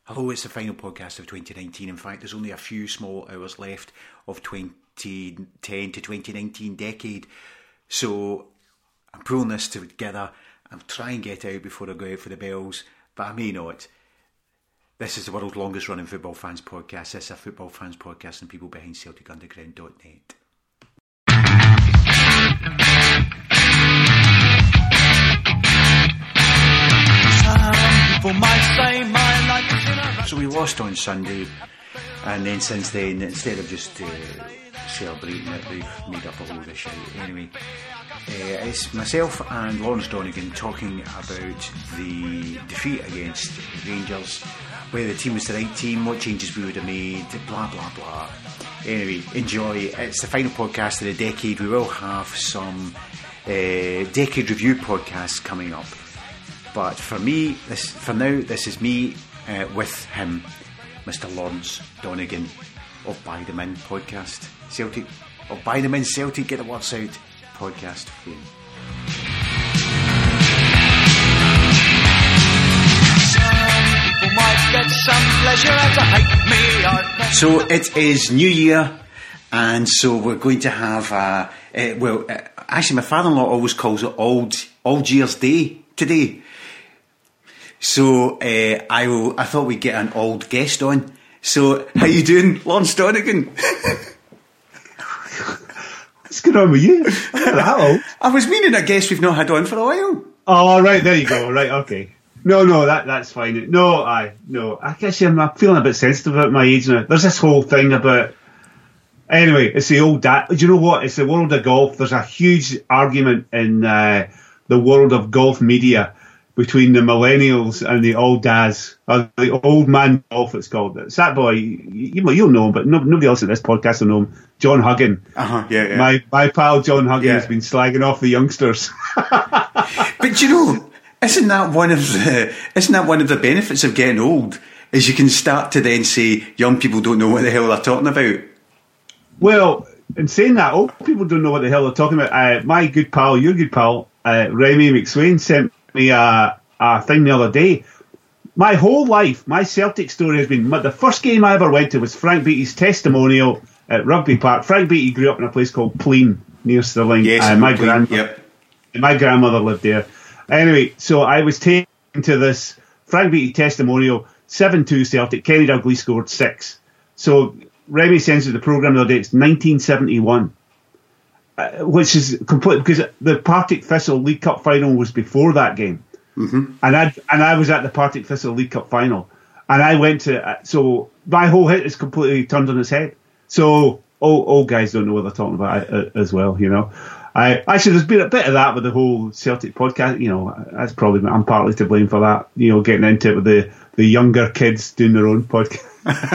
Hello, it's the final podcast of 2019. In fact, there's only a few small hours left of 2010 to 2019 decade. So I'm pulling this together. I'm trying to get out before I go out for the bells, but I may not. This is the world's longest running football fans podcast. This is a football fans podcast and people behind CelticUnderground.net. So we lost on Sunday, and then since then, instead of just celebrating it, we've made up a load of shit. Anyway, it's myself and Lawrence Donegan talking about the defeat against Rangers, whether the team was the right team, what changes we would have made, blah blah blah. Anyway, enjoy. It's the final podcast of the decade. We will have some decade review podcasts coming up. But for me, for now, this is me with him, Mr. Lawrence Donegan of Buy Them In podcast. Celtic, of Buy Them In Celtic, get the words out podcast fame. So it is New Year, and so we're going to have actually my father-in-law always calls it Old Year's Day today. So I thought we'd get an old guest on. So how you doing, Lawrence Donegan? What's going on with you? Hello. I was meaning a guest we've not had on for a while. Oh, right, there you go. Right, okay. No, that's fine. No, I guess I'm feeling a bit sensitive about my age now. There's this whole thing about. Anyway, it's the old dad. Do you know what? It's the world of golf. There's a huge argument in the world of golf media between the millennials and the old dads, or the old man golf, it's called. It's that boy, you'll know him, but nobody else at this podcast will know him. John Huggin. Yeah. My pal John Huggin has been slagging off the youngsters. But you know, isn't that one of the benefits of getting old? Is you can start to then say young people don't know what the hell they're talking about. Well, in saying that, old people don't know what the hell they're talking about. My good pal, your good pal, Remy McSwain sent me a thing the other day. My whole life, my Celtic story has been, the first game I ever went to was Frank Beattie's testimonial at Rugby Park. Frank Beattie grew up in a place called Plean near Stirling. Yes, my grandmother lived there. Anyway, so I was taken to this Frank Beattie testimonial, 7-2 Celtic. Kenny Dalglish scored 6. So Remy sends you the programme the other day. It's 1971. Which is complete, because the Partick Thistle League Cup final was before that game, and I was at the Partick Thistle League Cup final, and I went to, so my whole hit is completely turned on its head. So old guys don't know what they're talking about as well, you know. Actually, there's been a bit of that with the whole Celtic podcast. You know, I'm partly to blame for that. You know, getting into it with the younger kids doing their own podcast.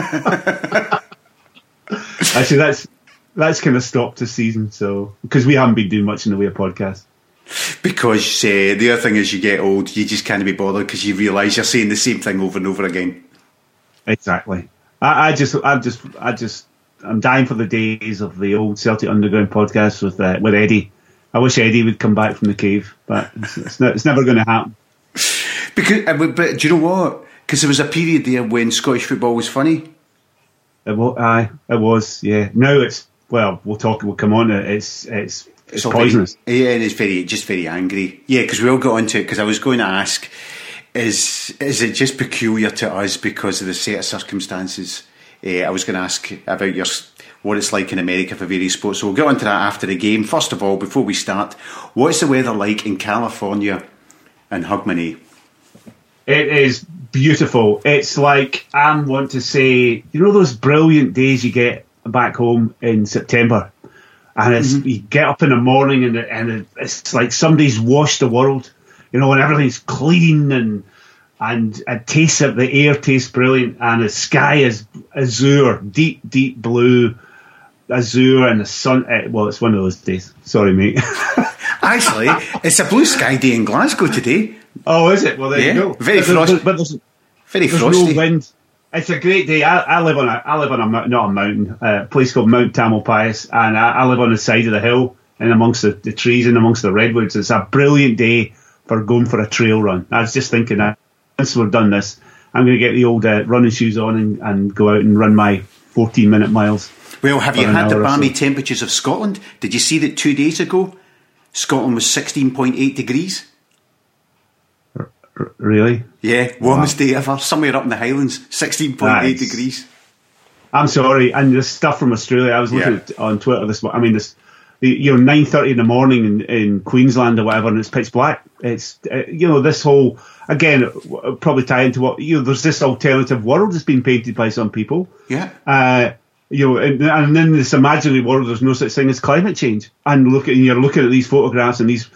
Actually, that's kind of stopped this season, so because we haven't been doing much in the way of podcasts. Because the other thing is, you get old, you just can't be bothered because you realise you're saying the same thing over and over again. Exactly. I'm dying for the days of the old Celtic Underground podcast with Eddie. I wish Eddie would come back from the cave, but it's never going to happen. But do you know what? Because there was a period there when Scottish football was funny. It was. Yeah. Now it's. Well, we'll come on. It's poisonous. And it's very angry. Yeah, because we all got onto it. Because I was going to ask, is it just peculiar to us because of the set of circumstances? I was going to ask about what it's like in America for various sports. So we'll get onto that after the game. First of all, before we start, what's the weather like in California and Hogmanay? It is beautiful. It's like, I want to say, you know those brilliant days you get back home in September, and you get up in the morning and it's like somebody's washed the world, you know, and everything's clean and the air tastes brilliant, and the sky is azure, deep blue azure, and the sun. It's one of those days. Sorry, mate. Actually, it's a blue sky day in Glasgow today. Oh, is it? Well, there you go. Very frosty. But there's no wind. It's a great day. I live on not a mountain, a place called Mount Tamalpais, and I live on the side of the hill and amongst the trees and amongst the redwoods. It's a brilliant day for going for a trail run. I was just thinking that once we've done this, I'm going to get the old running shoes on and go out and run my 14-minute miles. Well, have you had the balmy temperatures of Scotland? Did you see that 2 days ago Scotland was 16.8 degrees? Really? Yeah, warmest day ever. Somewhere up in the Highlands, 16.8 degrees. I'm sorry, and the stuff from Australia, I was looking at on Twitter this morning. I mean, 9:30 in the morning in Queensland or whatever, and it's pitch black. It's this whole, again, probably tie into what there's this alternative world that's been painted by some people. Yeah. And in this imaginary world, there's no such thing as climate change. And you're looking at these photographs and these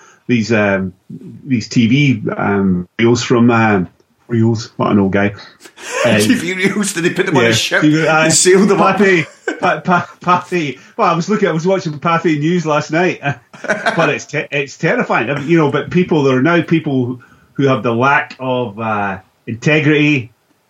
TV reels from reels. What an old guy. TV reels? Did they put them on a ship and sail them up? Pathy. Well, I was watching Pathy News last night, but it's terrifying. But there are now people who have the lack of integrity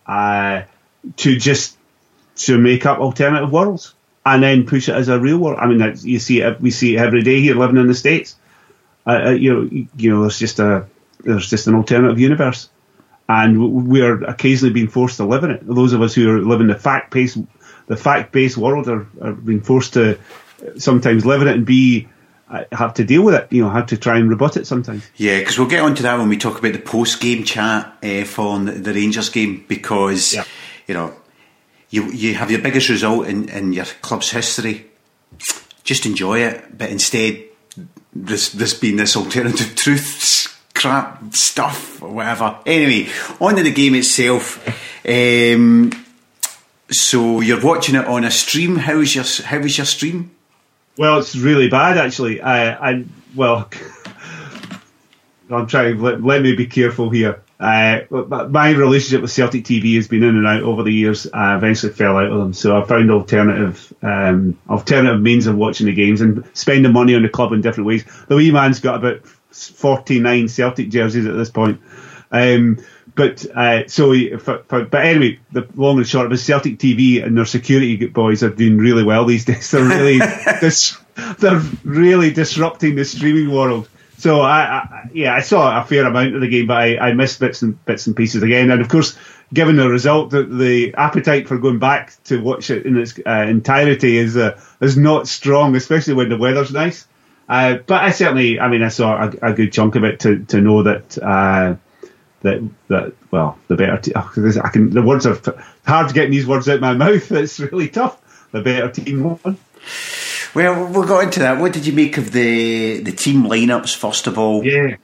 to make up alternative worlds and then push it as a real world. I mean, we see it every day here living in the States. There's just an alternative universe, and we are occasionally being forced to live in it. Those of us who are living the fact-based world are being forced to sometimes live in it and have to deal with it. Have to try and rebut it sometimes. Yeah, because we'll get onto that when we talk about the post-game chat for the Rangers game, because you have your biggest result in your club's history. Just enjoy it, but instead, this being this alternative truths crap stuff or whatever. Anyway, on to the game itself. So you're watching it on a stream. How was your stream? Well, it's really bad actually. I'm trying. Let me be careful here. My relationship with Celtic TV has been in and out over the years. I eventually fell out of them, so I found alternative means of watching the games and spending money on the club in different ways. The wee man's got about 49 Celtic jerseys at this point. But anyway, the long and short of it, Celtic TV and their security boys are doing really well these days. They're really they're really disrupting the streaming world. So I saw a fair amount of the game, but I missed bits and pieces again. And of course, given the result, the appetite for going back to watch it in its entirety is not strong, especially when the weather's nice. But I saw a good chunk of it to know that the better team. The words are hard to get these words out of my mouth. It's really tough. The better team won. Well, we'll go into that. What did you make of the team lineups, first of all? Yeah.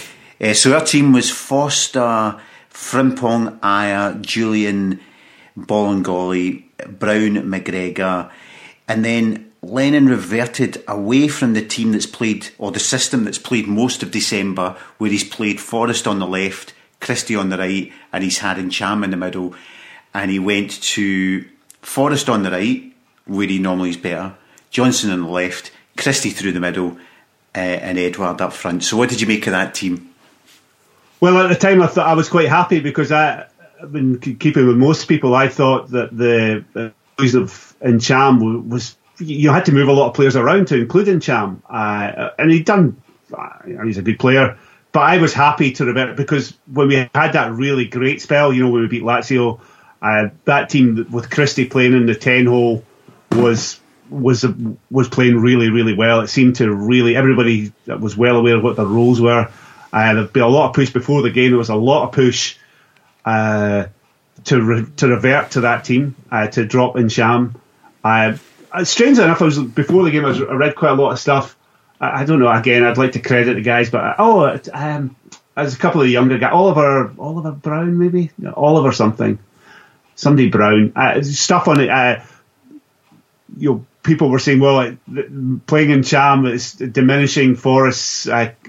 So our team was Foster, Frimpong, Ajer, Julian, Bolingoli, Brown, McGregor, and then Lennon reverted away from the team that's played, or the system that's played most of December, where he's played Forrest on the left, Christie on the right, and he's had Cham in the middle, and he went to Forrest on the right, where he normally is better, Johnson on the left, Christie through the middle, and Edouard up front. So what did you make of that team? Well, at the time I thought I was quite happy, because I've been keeping with most people. I thought that the use of Cham was, you had to move a lot of players around to include Cham, and he's a good player. But I was happy to revert, because when we had that really great spell, when we beat Lazio, that team with Christie playing in the 10-hole was playing really, really well. It seemed to really, everybody was well aware of what their roles were. There'd been a lot of push before the game. There was a lot of push to revert to that team, to drop in Cham. Strangely enough, before the game, I read quite a lot of stuff. I don't know. Again, I'd like to credit the guys, but there's a couple of younger guys. Oliver Brown, maybe Oliver somebody Brown. Stuff on it. People were saying, well, playing in Cham is diminishing Forrest's,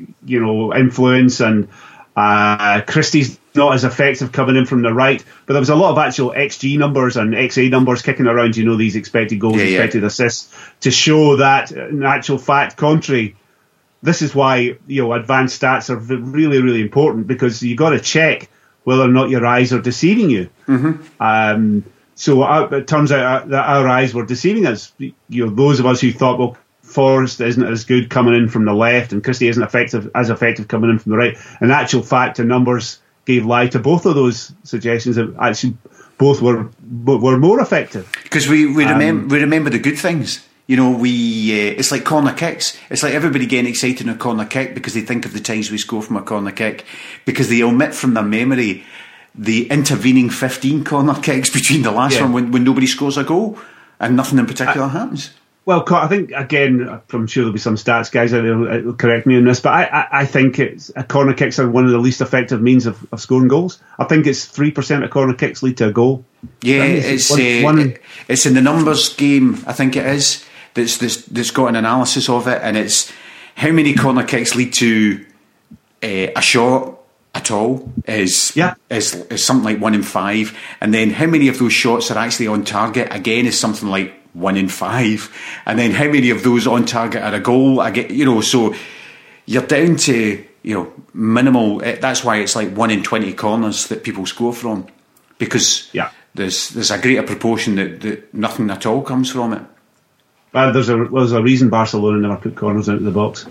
influence, and Christie's not as effective coming in from the right. But there was a lot of actual XG numbers and XA numbers kicking around, these expected goals, expected assists, to show that, in actual fact, contrary. This is why, advanced stats are really, really important, because you got to check whether or not your eyes are deceiving you. Mm-hmm. So it turns out that our eyes were deceiving us. Those of us who thought, well, Forrest isn't as good coming in from the left, and Christie isn't as effective coming in from the right. In actual fact, the numbers gave lie to both of those suggestions. Actually, both were more effective. Because we remember the good things. You know, it's like corner kicks. It's like everybody getting excited in a corner kick because they think of the times we score from a corner kick, because they omit from their memory the intervening 15 corner kicks between the last one when nobody scores a goal and nothing in particular happens. Well, I think, again, I'm sure there'll be some stats guys out there who'll correct me on this, but I think corner kicks are one of the least effective means of scoring goals. I think it's 3% of corner kicks lead to a goal. Yeah, it's in the numbers game, I think it is, that's got an analysis of it, and it's how many corner kicks lead to a shot at all is something like 1 in 5, and then how many of those shots are actually on target, again, is something like 1 in 5, and then how many of those on target are a goal. So you're down to minimal. That's why it's like 1 in 20 corners that people score from, because there's a greater proportion that nothing at all comes from it. There's a reason Barcelona never put corners into the box.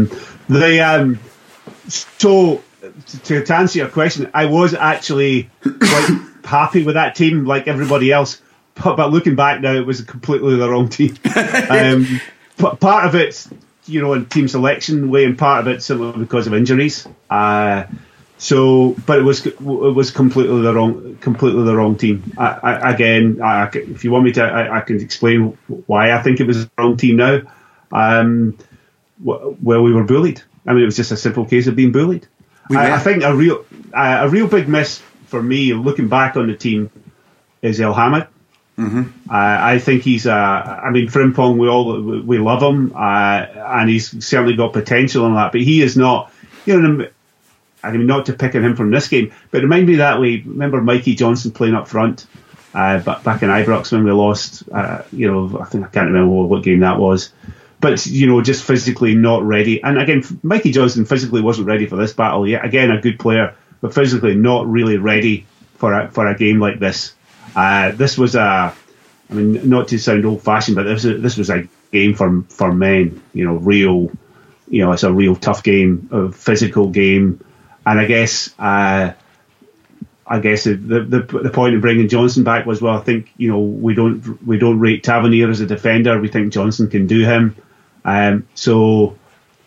So to answer your question, I was actually quite happy with that team, like everybody else. But looking back now, it was completely the wrong team. Part of it's, in team selection way, and part of it's simply because of injuries. But it was completely the wrong team. If you want me to, I can explain why I think it was the wrong team now. Well, we were bullied. I mean, it was just a simple case of being bullied. I think a real big miss for me, looking back on the team, is El Hamad. Mm-hmm. I think he's Frimpong, we love him, and he's certainly got potential in that, but he is not, not to pick on him from this game, but it reminded me that way. Remember Mikey Johnson playing up front back in Ibrox when we lost, I can't remember what game that was, but just physically not ready. And again, Mikey Johnson physically wasn't ready for this battle yet. Again, a good player, but physically not really ready for a game like this. This was not to sound old-fashioned, but this was a game for men. Real. It's a real tough game, a physical game, and I guess the point of bringing Johnson back was, well, I think we don't rate Tavernier as a defender. We think Johnson can do him, so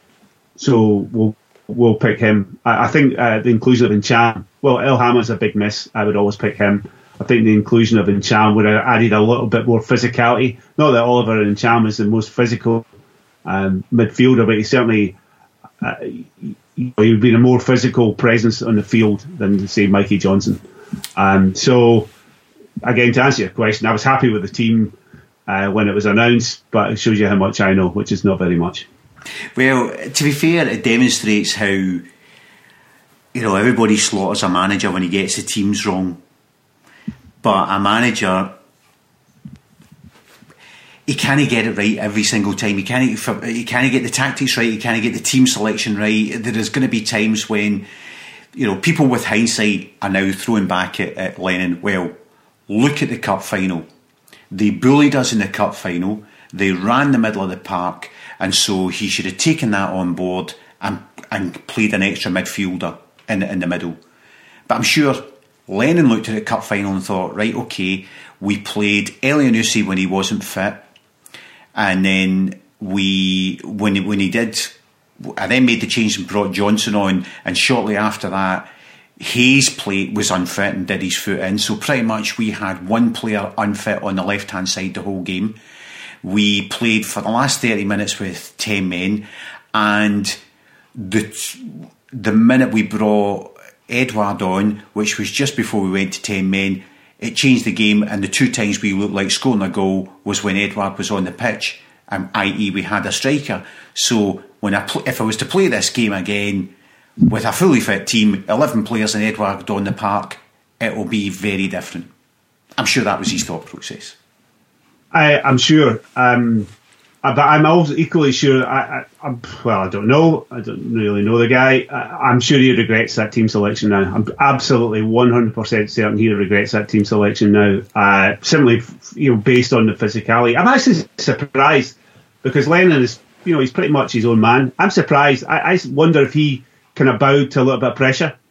we'll pick him. I think the inclusion of Encham. Well, El Hamad's a big miss. I would always pick him. I think the inclusion of Encham would have added a little bit more physicality. Not that Oliver Encham is the most physical midfielder, but he certainly he would be a more physical presence on the field than, say, Mikey Johnson. So, again, to answer your question, I was happy with the team when it was announced, but it shows you how much I know, which is not very much. Well, to be fair, it demonstrates how everybody slaughters a manager when he gets the teams wrong. But a manager, he can't get it right every single time. He can't get the tactics right. He can't get the team selection right. There is going to be times when, people with hindsight are now throwing back at Lennon. Well, look at the cup final. They bullied us in the cup final. They ran the middle of the park, and so he should have taken that on board and played an extra midfielder in the middle. But I'm sure Lennon looked at the cup final and thought, right, okay, we played Elyounoussi when he wasn't fit, and then when he did, I then made the change and brought Johnson on, and shortly after that, Hayes was unfit and did his foot in. So pretty much we had one player unfit on the left-hand side the whole game. We played for the last 30 minutes with 10 men, and the minute we brought Edouard on, which was just before we went to 10 men, it changed the game, and the 2 times we looked like scoring a goal was when Edouard was on the pitch, i.e. we had a striker. So if I was to play this game again with a fully fit team, 11 players and Edouard on the park, it will be very different. I'm sure that was his thought process. I'm sure. But I'm also equally sure, I don't know. I don't really know the guy. I'm sure he regrets that team selection now. I'm absolutely 100% certain he regrets that team selection now. Simply, based on the physicality. I'm actually surprised because Lennon is, he's pretty much his own man. I'm surprised. I wonder if he kind of bowed to a little bit of pressure.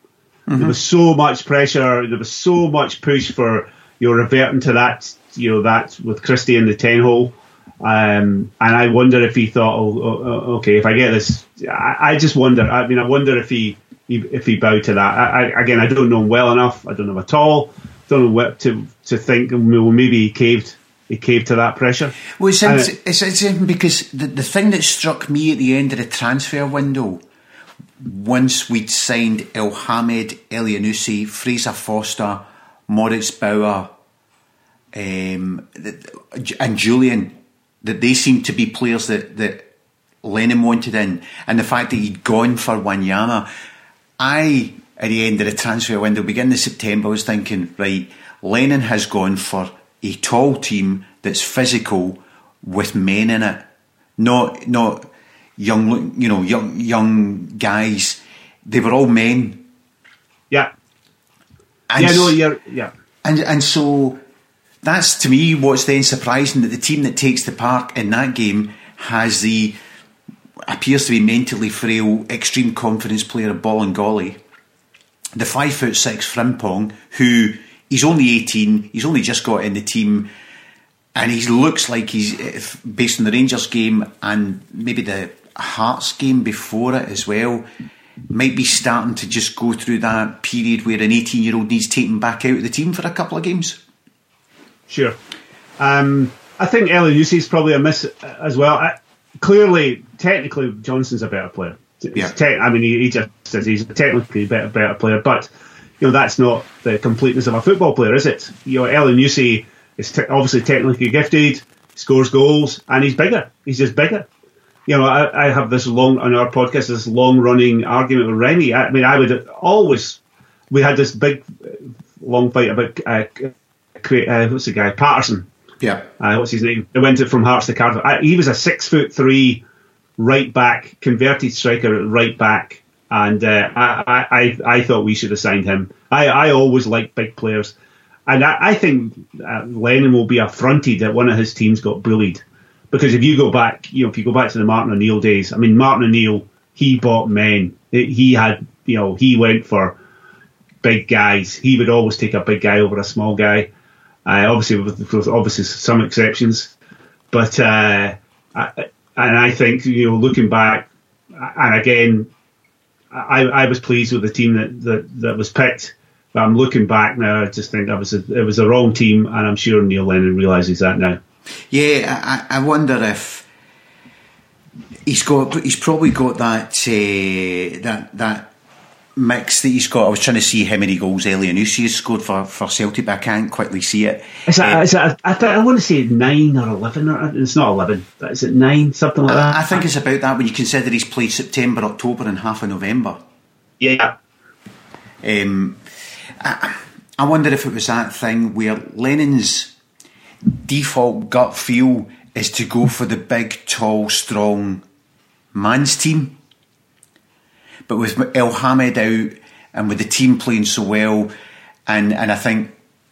There was so much pressure. There was so much push for reverting to that. That with Christie in the 10-hole. And I wonder if he thought, okay, if I get this, I just wonder. I mean, I wonder if he bowed to that. Again, I don't know him well enough. I don't know him at all. Don't know what to think. Well, maybe he caved. He caved to that pressure. Well, it's interesting because the thing that struck me at the end of the transfer window, once we'd signed Elhamed Elyounoussi, Fraser Foster, Moritz Bauer, and Julian, that they seemed to be players that Lennon wanted in, and the fact that he'd gone for Wanyama, at the end of the transfer window, beginning of September, I was thinking, right, Lennon has gone for a tall team that's physical with men in it, not young guys. They were all men. Yeah. And And so that's, to me, what's then surprising, that the team that takes the park in that game has appears to be mentally frail, extreme confidence player of Bolingoli, the 5'6" Frimpong, who he's only 18, he's only just got in the team, and he looks like he's, based on the Rangers game and maybe the Hearts game before it as well, might be starting to just go through that period where an 18-year-old needs taken back out of the team for a couple of games. Sure. I think Elyounoussi is probably a miss as well. Clearly, technically, Johnson's a better player. Yeah. He just says he's technically a better player, but that's not the completeness of a football player, is it? Elyounoussi is obviously technically gifted, scores goals, and he's bigger. He's just bigger. I have this on our podcast, this long-running argument with Remy. We had this big, long fight about what's the guy, Patterson. Yeah. What's his name? He went from Hearts to Cardiff. He was a 6'3" right back, converted striker at right back, and I thought we should have signed him. I always like big players, and I think Lennon will be affronted that one of his teams got bullied, because if you go back to the Martin O'Neill days, Martin O'Neill, he bought men. He went for big guys. He would always take a big guy over a small guy. Obviously with some exceptions, but I think looking back, and again, I was pleased with the team that was picked. But I'm looking back now, I just think it was the wrong team, and I'm sure Neil Lennon realises that now. Yeah, I wonder if he's probably got that mix that he's got. I was trying to see how many goals Elyounoussi has scored for Celtic, but I can't quickly see it. I want to say 9 or 11. It's not 11, but is it 9, something like that? I think it's about that when you consider he's played September, October and half of November. Yeah. I wonder if it was that thing where Lennon's default gut feel is to go for the big, tall, strong man's team. But with Elhamed out and with the team playing so well, and I think,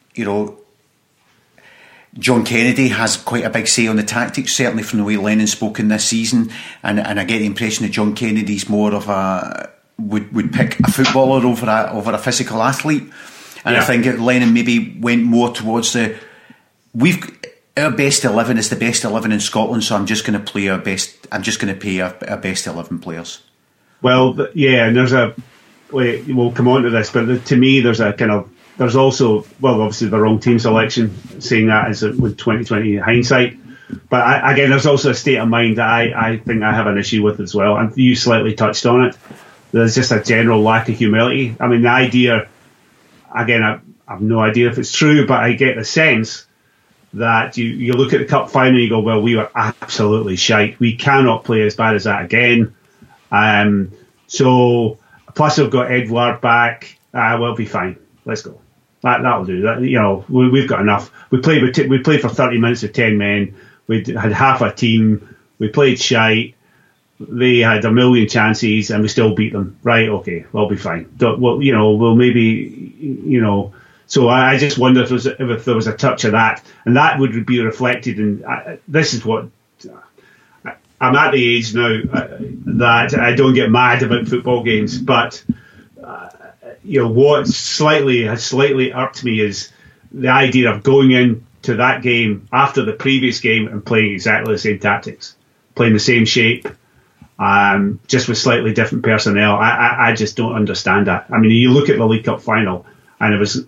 John Kennedy has quite a big say on the tactics, certainly from the way Lennon's spoken this season, and I get the impression that John Kennedy's more of would pick a footballer over a physical athlete. And yeah. I think Lennon maybe went more towards our best 11 is the best 11 in Scotland, so I'm just going to play our best. I'm just going to pay our best 11 players. Well, yeah, and we'll come on to this, but to me, there's also, obviously the wrong team selection, saying that is with 2020 hindsight. But again, there's also a state of mind that I think I have an issue with as well. And you slightly touched on it. There's just a general lack of humility. The idea, again, I have no idea if it's true, but I get the sense that you look at the cup final and you go, well, we were absolutely shite. We cannot play as bad as that again. So plus we've got Edouard back. We'll be fine. Let's go. That'll do. We've got enough. We played for 30 minutes with 10 men. We had half a team. We played shite. They had a million chances and we still beat them. Right? Okay, we'll be fine. We'll maybe. So I just wonder if there was a touch of that, and that would be reflected in. This is what. I'm at the age now that I don't get mad about football games, but what has slightly irked me is the idea of going into that game after the previous game and playing exactly the same tactics, playing the same shape, just with slightly different personnel. I just don't understand that. I mean, you look at the League Cup final, and it was.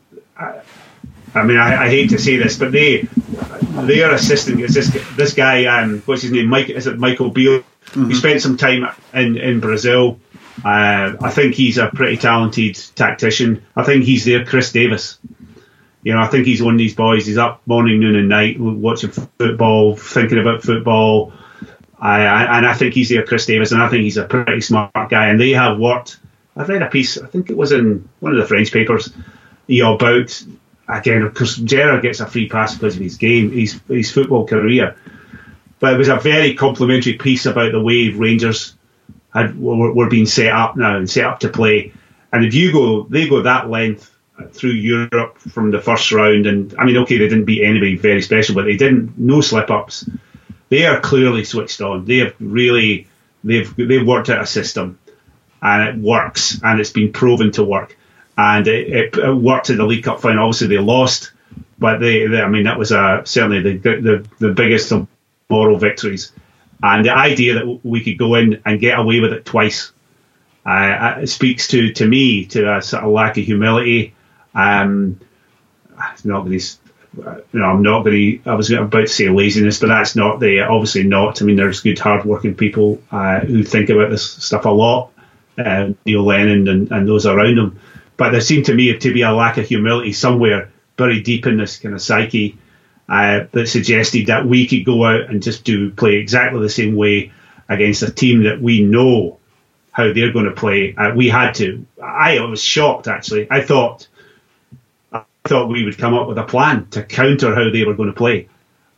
I hate to say this, but their assistant is this guy. What's his name? Is it Michael Beale? Mm-hmm. He spent some time in Brazil. I think he's a pretty talented tactician. I think he's their Chris Davis. I think he's one of these boys. He's up morning, noon, and night watching football, thinking about football. And I think he's their Chris Davis, and I think he's a pretty smart guy. And they have worked. I've read a piece. I think it was in one of the French papers. About. Again, because Gerrard gets a free pass because of his game, his football career. But it was a very complimentary piece about the way Rangers were being set up now and set up to play. And if they go that length through Europe from the first round, and I mean, okay, they didn't beat anybody very special, but they didn't, no slip-ups. They are clearly switched on. They've worked out a system, and it works, and it's been proven to work. And it worked in the League Cup final. Obviously, they lost, but that was certainly the biggest of moral victories. And the idea that we could go in and get away with it twice it speaks to me to a sort of lack of humility. I'm not going to. I was about to say laziness, but that's not obviously not. I mean, there's good, hard-working people who think about this stuff a lot. Neil Lennon and those around him. But there seemed to me to be a lack of humility somewhere buried deep in this kind of psyche that suggested that we could go out and just play exactly the same way against a team that we know how they're going to play. We had to. I was shocked, actually. I thought we would come up with a plan to counter how they were going to play.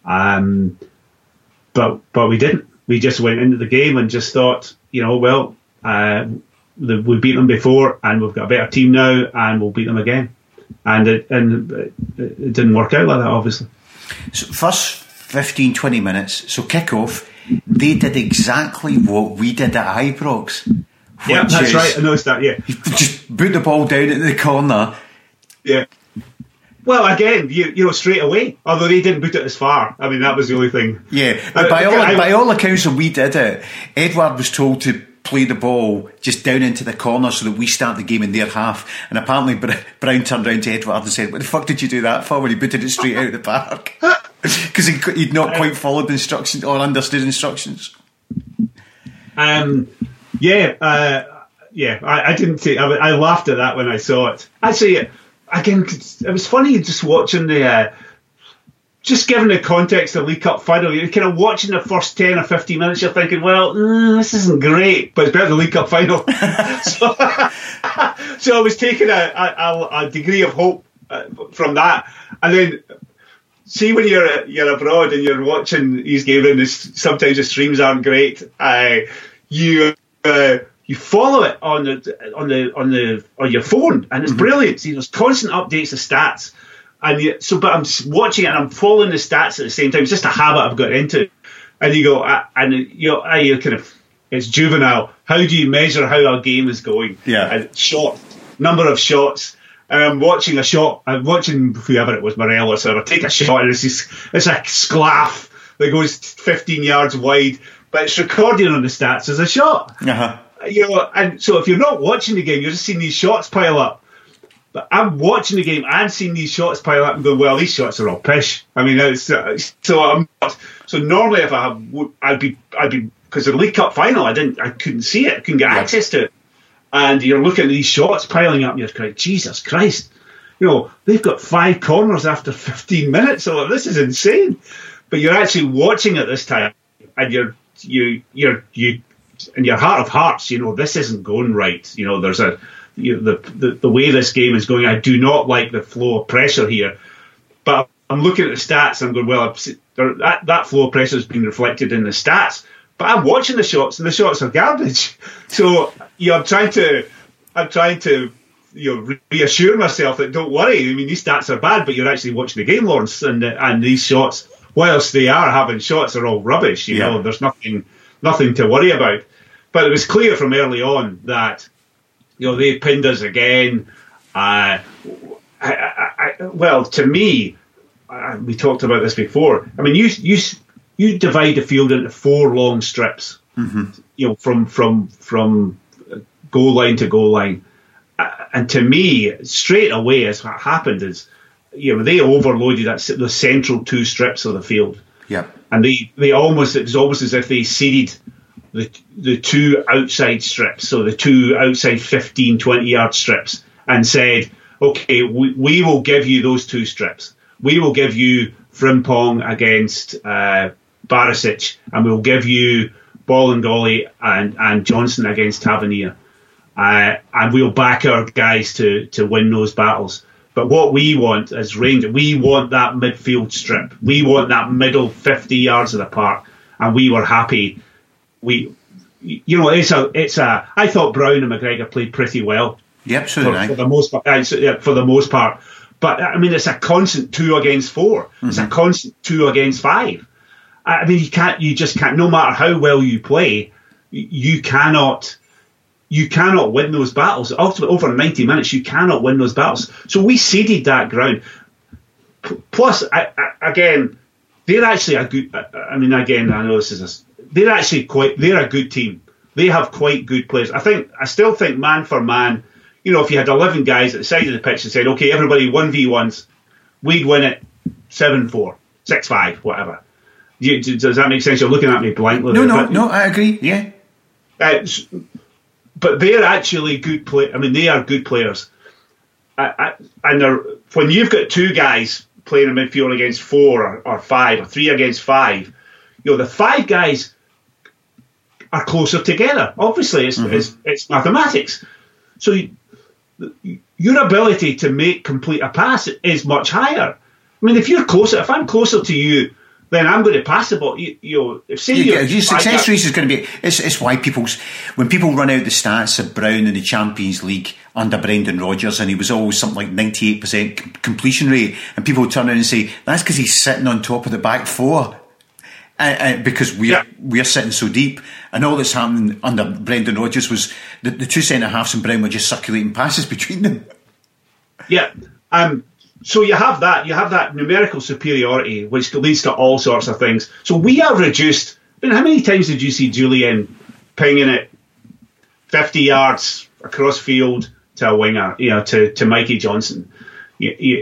But we didn't. We just went into the game and just thought, we beat them before, and we've got a better team now, and we'll beat them again. And it didn't work out like that, obviously. So first 15, 20 minutes, so kick-off, they did exactly what we did at Ibrox. Yeah, that's right. I noticed that, yeah. Just put the ball down into the corner. Yeah. Well, again, straight away. Although they didn't put it as far. I mean, that was the only thing. Yeah, but by all accounts, when we did it, Edouard was told to play the ball just down into the corner so that we start the game in their half. And apparently Brown turned around to Edouard and said, "What the fuck did you do that for when he booted it straight out of the park?" Because he'd not quite followed instructions or understood instructions. I didn't say. I laughed at that when I saw it. Actually, again, it was funny just watching just given the context of the League Cup final, you're kind of watching the first 10 or 15 minutes, you're thinking, well, this isn't great, but it's better than the League Cup final. So I was taking a degree of hope from that. And then, see, when you're abroad and you're watching these games, and sometimes the streams aren't great, you follow it on your phone, and it's brilliant. See, there's constant updates of stats. But I'm watching it and I'm following the stats at the same time. It's just a habit I've got into. And you go, you're kind of, it's juvenile. How do you measure how a game is going? Yeah. And number of shots. And I'm watching a shot. I'm watching whoever it was, Morel or whatever, take a shot, and it's a sclaff that goes 15 yards wide, but it's recorded on the stats as a shot. Uh-huh. And so if you're not watching the game, you're just seeing these shots pile up. But I'm watching the game and seeing these shots pile up and going, well, these shots are all pish. I mean, so I'm not. So normally, if I'd be because the League Cup final, I couldn't see it, I couldn't get access to it, and you're looking at these shots piling up, and you're like, Jesus Christ, they've got 5 corners after 15 minutes. So this is insane. But you're actually watching it this time, and you're in your heart of hearts, this isn't going right. There's the way this game is going, I do not like the flow of pressure here. But I'm looking at the stats and I'm going, well, that flow of pressure has been reflected in the stats. But I'm watching the shots, and the shots are garbage. So I'm trying to reassure myself that don't worry. I mean, these stats are bad, but you're actually watching the game, Lawrence, and these shots, whilst they are having shots, are all rubbish. You know, there's nothing to worry about. But it was clear from early on that they pinned us again. Well, to me, we talked about this before. I mean, you divide the field into 4 long strips. Mm-hmm. From goal line to goal line, and to me, straight away, as what happened is, they overloaded the central 2 strips of the field. Yeah, and it was almost as if they seeded the 2 outside strips, so the 2 outside 15, 20-yard strips, and said, okay, we will give you those 2 strips. We will give you Frimpong against Barisic, and we'll give you Bolingoli and Johnson against Tavernier. And we'll back our guys to win those battles. But what we want as Rangers, we want that midfield strip. We want that middle 50 yards of the park. And we were happy. I thought Brown and McGregor played pretty well. Yep, so did I. For the most part. But, I mean, it's a constant 2 against 4. Mm-hmm. It's a constant 2 against 5. I mean, you just can't, no matter how well you play, you cannot win those battles. Ultimately, over 90 minutes, you cannot win those battles. So we ceded that ground. Plus, again, they're actually a good, I know they're a good team. They have quite good players. I still think man for man, if you had 11 guys at the side of the pitch and said, okay, everybody 1v1s, we'd win it 7-4, 6-5, whatever. Does that make sense? You're looking at me blankly. No, I agree, yeah. But they're actually good players. I mean, they are good players. And when you've got 2 guys playing in midfield against 4 or 5 or 3 against 5, the 5 guys are closer together. Obviously, it's mathematics. So your ability to complete a pass is much higher. I mean, if I'm closer to you, then I'm going to pass the ball. Your success rate is going to be. It's why when people run out the stats of Brown in the Champions League under Brendan Rodgers, and he was always something like 98% completion rate, and people turn around and say that's because he's sitting on top of the back 4, because we're sitting so deep, and all that's happening under Brendan Rodgers was the 2 centre halves and Brown were just circulating passes between them. Yeah. So you have that numerical superiority, which leads to all sorts of things. So we are reduced. I mean, how many times did you see Julian pinging it 50 yards across field to a winger, to Mikey Johnson? So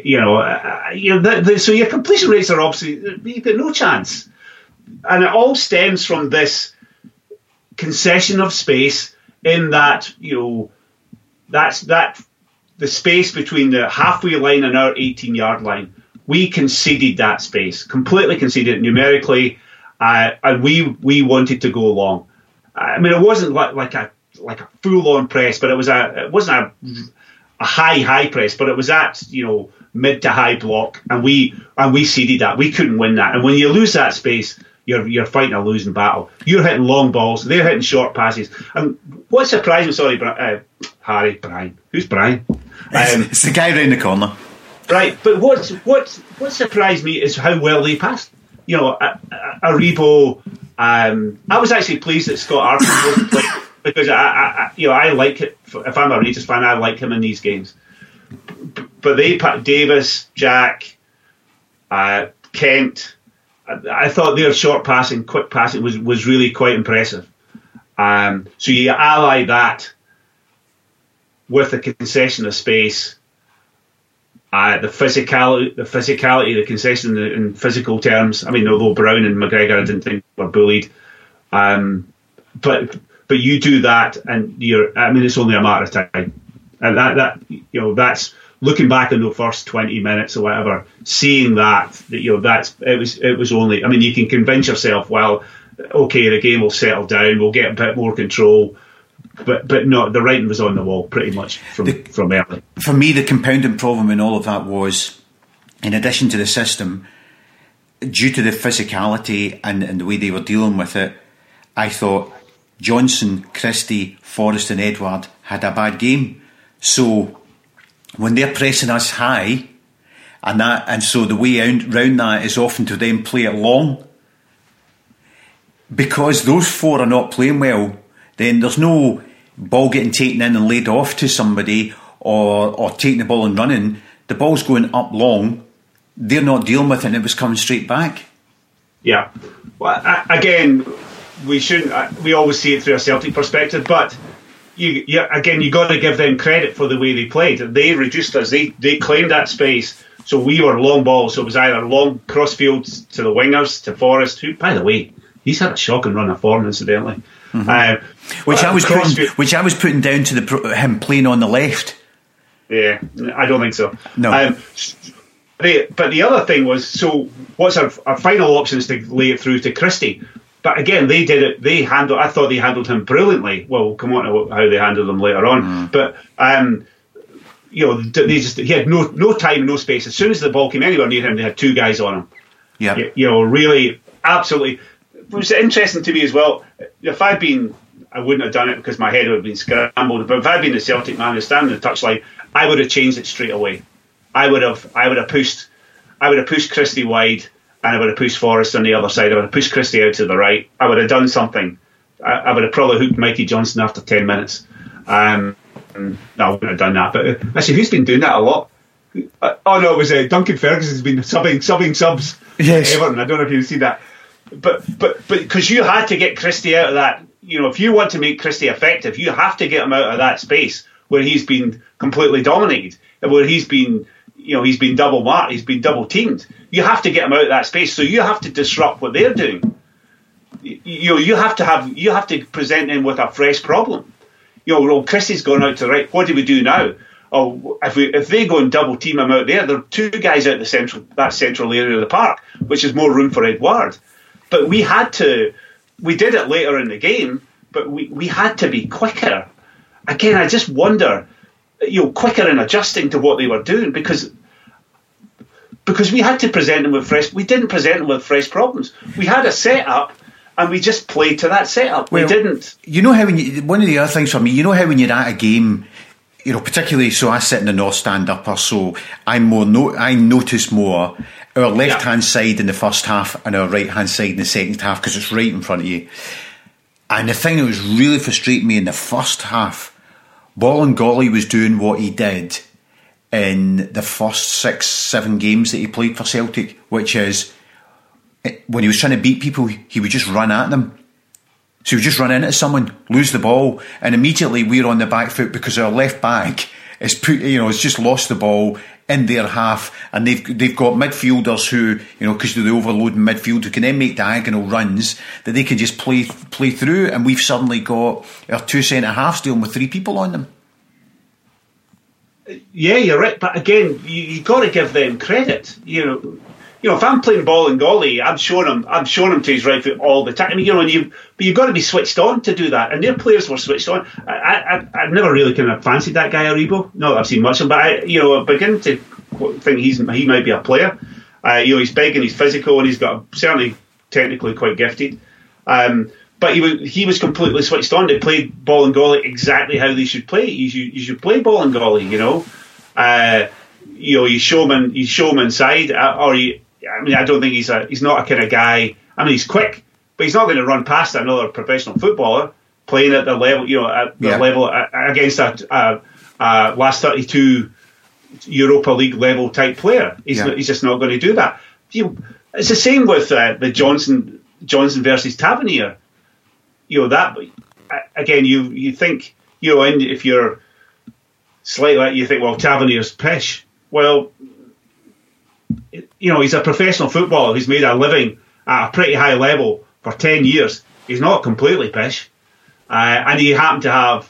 your completion rates are obviously, you've got no chance. And it all stems from this concession of space in that, that's the space between the halfway line and our 18-yard line. We conceded that space, completely conceded it numerically, and we wanted to go long. I mean, it wasn't like a full-on press, but it wasn't a high press, but it was at mid to high block, and we ceded that. We couldn't win that, and when you lose that space, you're fighting a losing battle. You're hitting long balls, they're hitting short passes. And what surprised me, sorry, Brian. Who's Brian? It's the guy round the corner. Right, but what surprised me is how well they passed. Aribo. I was actually pleased that Scott Arfield wasn't playing, because I like it. If I'm a Rangers fan, I like him in these games. But Davis, Jack, Kent. I thought their short passing, quick passing was really quite impressive. So you ally that with the concession of space, the physicality, the concession in physical terms. I mean, although Brown and McGregor I didn't think were bullied, but you do that, and it's only a matter of time, and that's looking back in the first 20 minutes or whatever, seeing it was only. I mean, you can convince yourself, well, okay, the game will settle down, we'll get a bit more control. But no, the writing was on the wall pretty much from early. For me, the compounding problem in all of that was, in addition to the system, due to the physicality and the way they were dealing with it, I thought Johnson, Christie, Forrest and Edouard had a bad game. So when they're pressing us high, and so the way round that is often to then play it long, because those 4 are not playing well, then there's no ball getting taken in and laid off to somebody, or taking the ball and running, the ball's going up long, they're not dealing with it and it was coming straight back. Yeah. Well, again, we shouldn't. We always see it through a Celtic perspective, but you got to give them credit for the way they played. They reduced us. They claimed that space, so we were long balls. So it was either long crossfields to the wingers, to Forrest, who, by the way, he's had a shocking run of form, incidentally. Which I was putting down to him playing on the left. Yeah, I don't think so. No. But the other thing was, so what's our final option is to lay it through to Christie. But again, they did it. I thought they handled him brilliantly. Well, we'll come on to how they handled him later on. But he had no time, no space. As soon as the ball came anywhere near him, they had two guys on him. Yeah. Really, absolutely. It was interesting to me as well. If I'd been, I wouldn't have done it because my head would have been scrambled. But if I'd been the Celtic man standing in the touchline, I would have changed it straight away. I would have pushed Christie wide, and I would have pushed Forrest on the other side. I would have pushed Christie out to the right. I would have done something. I would have probably hooked Mikey Johnson after 10 minutes. No, I wouldn't have done that. But actually, who's been doing that a lot? It was Duncan Ferguson's been subbing subs. Yes. Everton. I don't know if you've seen that. But because you had to get Christie out of that. If you want to make Christie effective, you have to get him out of that space where he's been completely dominated, where he's been double marked, he's been double teamed. You have to get him out of that space. So you have to disrupt what they're doing. You have to present them with a fresh problem. Christie's gone out to the right. What do we do now? Oh, if they go and double team him out there are two guys out that central area of the park, which is more room for Edouard. But we did it later in the game, but we had to be quicker. Again, I just wonder, quicker in adjusting to what they were doing because we had to present them with fresh. We didn't present them with fresh problems. We had a setup, and we just played to that setup. We didn't. You know how one of the other things for me, how when you're at a game, particularly, so I sit in the north stand upper, so I notice more our left hand side in the first half and our right hand side in the second half because it's right in front of you. And the thing that was really frustrating me in the first half, Bolingoli was doing what he did in the first 6-7 games that he played for Celtic, which is when he was trying to beat people, he would just run at them. So he would just run into someone, lose the ball, and immediately we're on the back foot because our left back has just lost the ball in their half, and they've got midfielders who, because of the overloading midfield, who can then make diagonal runs that they can just play through, and we've suddenly got our two centre halves dealing with three people on them. Yeah, you're right, but again, you got to give them credit. If I'm playing Bolingoli, I'm showing him to his right foot all the time. But you've got to be switched on to do that, and their players were switched on. I've never really kind of fancied that guy Aribo. Not that I've seen much of him, but I begin to think he might be a player. He's big and he's physical, and he's certainly technically quite gifted. But he was completely switched on. They played Bolingoli exactly how they should play. You should play Bolingoli. You show him inside, I don't think he's not a kind of guy. He's quick, but he's not going to run past another professional footballer playing at the level, level against a last 32 Europa League level type player. He's just not going to do that. It's the same with the Johnson versus Tavernier. That again, you think, and if you're slightly, you think, well, Tavernier's pish. Well, he's a professional footballer who's made a living at a pretty high level for 10 years. He's not completely pish. And he happened to have,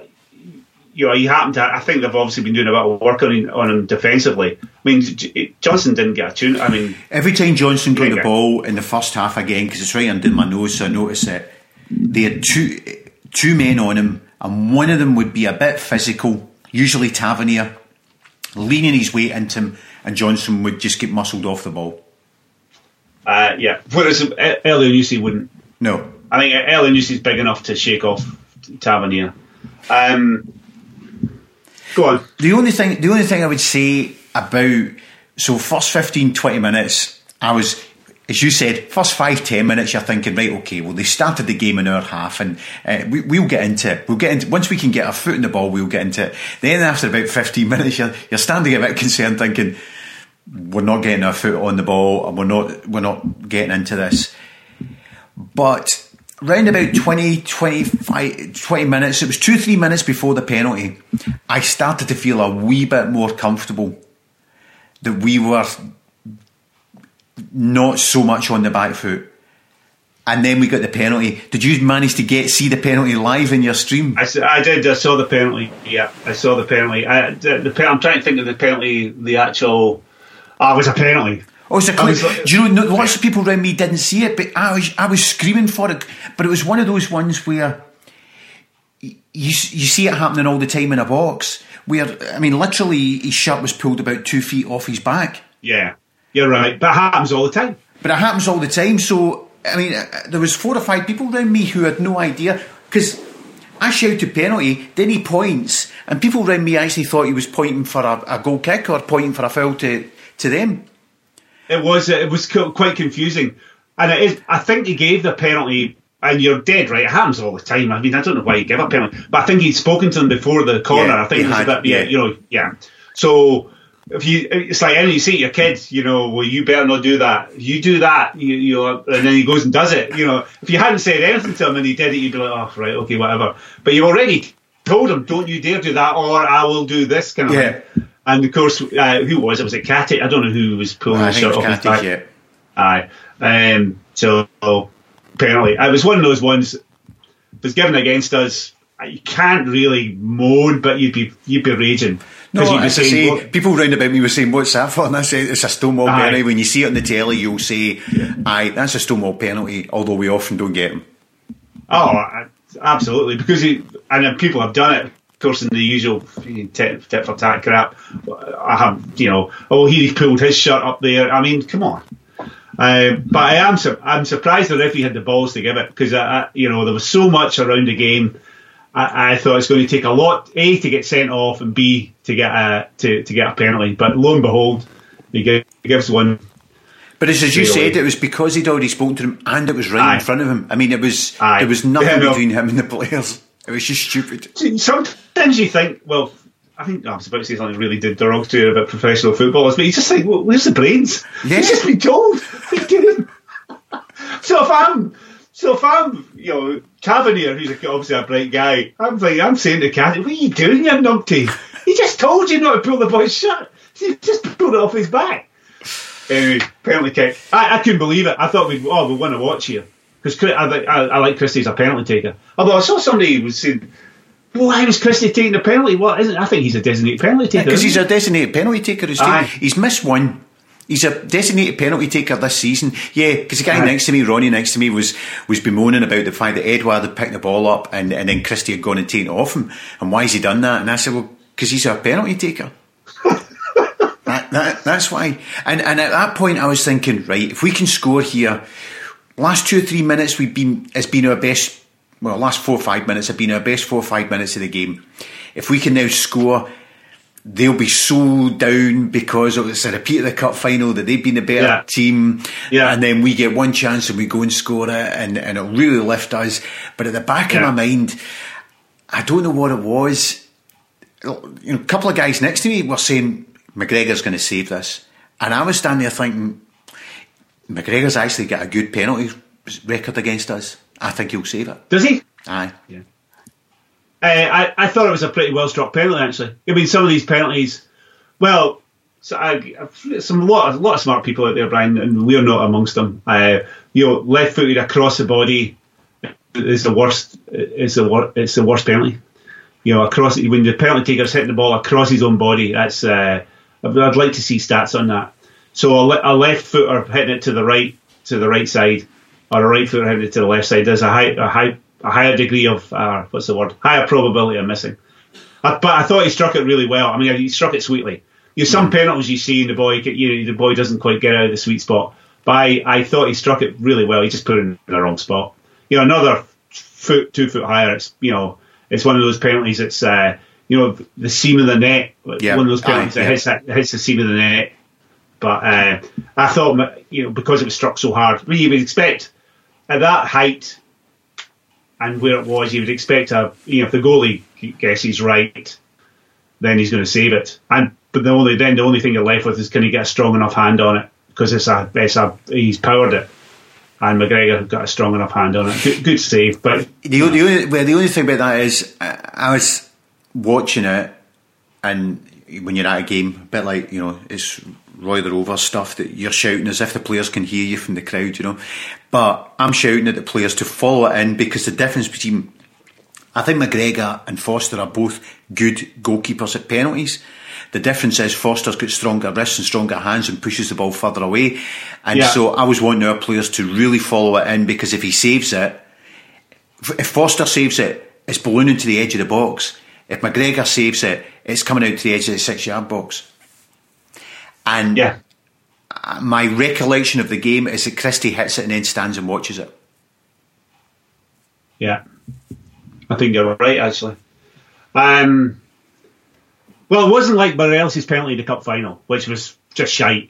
I think they've obviously been doing a bit of work on him defensively. Johnson didn't get a tune. Every time Johnson got the ball in the first half again, because it's right under my nose, so I noticed it, they had two men on him, and one of them would be a bit physical, usually Tavernier, leaning his weight into him, and Johnson would just get muscled off the ball. Whereas Elyounoussi wouldn't. No. I think Elyounoussi is big enough to shake off Tavernier. Go on. The only thing I would say about, so first 15-20 minutes, as you said, first 5-10 minutes, you're thinking, right, okay, well, they started the game in our half, and we'll get into it. Once we can get our foot in the ball, we'll get into it. Then after about 15 minutes, you're starting a bit concerned, thinking, we're not getting our foot on the ball, and we're not getting into this. But round about 20 minutes, it was 2-3 minutes before the penalty, I started to feel a wee bit more comfortable that we were not so much on the back foot. And then we got the penalty. Did you manage to see the penalty live in your stream? I did. I saw the penalty. Yeah, I saw the penalty. I'm trying to think of the penalty, the actual... it was a penalty. Oh, it's a clear. Do you know, lots of people around me didn't see it, but I was screaming for it. But it was one of those ones where you see it happening all the time in a box, where, I mean, literally his shirt was pulled about 2 feet off his back. Yeah, you're right. But it happens all the time. So, I mean, there was 4 or 5 people around me who had no idea, because I shouted penalty, then he points, and people around me actually thought he was pointing for a goal kick or pointing for a foul to them. It was quite confusing, and it is. I think he gave the penalty, and you're dead right. It happens all the time. I mean, I don't know why he gave a penalty, but I think he'd spoken to them before the corner. I think it was a bit, So it's like, and you say to your kids, well, you better not do that. You do that, and then he goes and does it. If you hadn't said anything to him and he did it, you'd be like, oh, right, okay, whatever. But you already told him, don't you dare do that, or I will do this kind of thing. And of course, who was it? Was it Katic? I don't know who was pulling the shirt off his back. Aye. So penalty. It was one of those ones. It was given against us. You can't really moan, but you'd be raging. No, as I say, people round about me were saying, "What's that for?" And I say, "It's a Stonewall penalty." When you see it on the telly, you'll say, "Aye, that's a Stonewall penalty." Although we often don't get them. Oh, absolutely, because and people have done it. Course, in the usual tit for tat crap, I have, he pulled his shirt up there. I mean, come on. But I'm surprised the referee had the balls to give it, because there was so much around the game. I thought it's going to take a lot, A, to get sent off, and B, to get a penalty. But lo and behold, he gives one. But as you said, it was because he'd already spoken to him, and it was right in front of him. I mean, there was nothing between him and the players. It was just stupid. Sometimes you think, well, I think I was about to say something really derogatory about professional footballers, but you just think, well, where's the brains? Yeah. He's just been told. So if I'm, Tavernier, who's obviously a bright guy, I'm saying to Cathy, what are you doing, you numpty? He just told you not to pull the boy's shirt. He just pulled it off his back. Anyway, penalty kick. I couldn't believe it. I thought we won a watch here. Because I like Christie as a penalty taker. Although I saw somebody who was saying, why was Christie taking the penalty? What isn't? I think he's a designated penalty taker. Because he's a designated penalty taker. He's missed one. He's a designated penalty taker this season. Yeah, because the guy next to me, Ronnie next to me, was bemoaning about the fact that Edouard had picked the ball up and then Christie had gone and taken it off him. And why has he done that? And I said, well, because he's a penalty taker. That's why. And at that point I was thinking, right, if we can score here... Last 2 or 3 minutes it's been our best. Well, last 4 or 5 minutes have been our best 4 or 5 minutes of the game. If we can now score, they'll be so down because it's a repeat of the cup final that they've been the better team, and then we get one chance and we go and score it, and it'll really lift us. But at the back of my mind, I don't know what it was. A couple of guys next to me were saying McGregor's going to save this, and I was standing there thinking, McGregor's actually got a good penalty record against us. I think he'll save it. Does he? Aye. Yeah. I thought it was a pretty well struck penalty, actually. I mean, some of these penalties, well, a lot of smart people out there, Brian, and we're not amongst them. Left footed across the body is the worst. It's the worst penalty. Across when the penalty taker's hitting the ball across his own body. That's. I'd like to see stats on that. So a left footer hitting it to the right side, or a right footer hitting it to the left side, there's a higher degree of higher probability of missing. But I thought he struck it really well. I mean, he struck it sweetly. Some penalties you see, and the boy doesn't quite get out of the sweet spot. But I thought he struck it really well. He just put it in the wrong spot. Another 2 foot higher. It's one of those penalties. It's the seam of the net. One of those penalties that hits the seam of the net. But I thought, because it was struck so hard, you would expect at that height and where it was, you would expect if the goalie guesses right, then he's going to save it. But the only thing you're left with is, can he get a strong enough hand on it? Because he's powered it, and McGregor got a strong enough hand on it. Good save. But the only thing about that is, I was watching it, and when you're at a game, a bit like, it's Roy the Rover stuff, that you're shouting as if the players can hear you from the crowd, But I'm shouting at the players to follow it in, because the difference between, I think McGregor and Foster are both good goalkeepers at penalties. The difference is Foster's got stronger wrists and stronger hands and pushes the ball further away. And so I was wanting our players to really follow it in, because if he saves it, if Foster saves it, it's ballooning to the edge of the box. If McGregor saves it, it's coming out to the edge of the 6-yard box. And my recollection of the game is that Christie hits it and then stands and watches it. Yeah, I think you're right, actually. Well, it wasn't like Morelos' penalty in the cup final, which was just shite,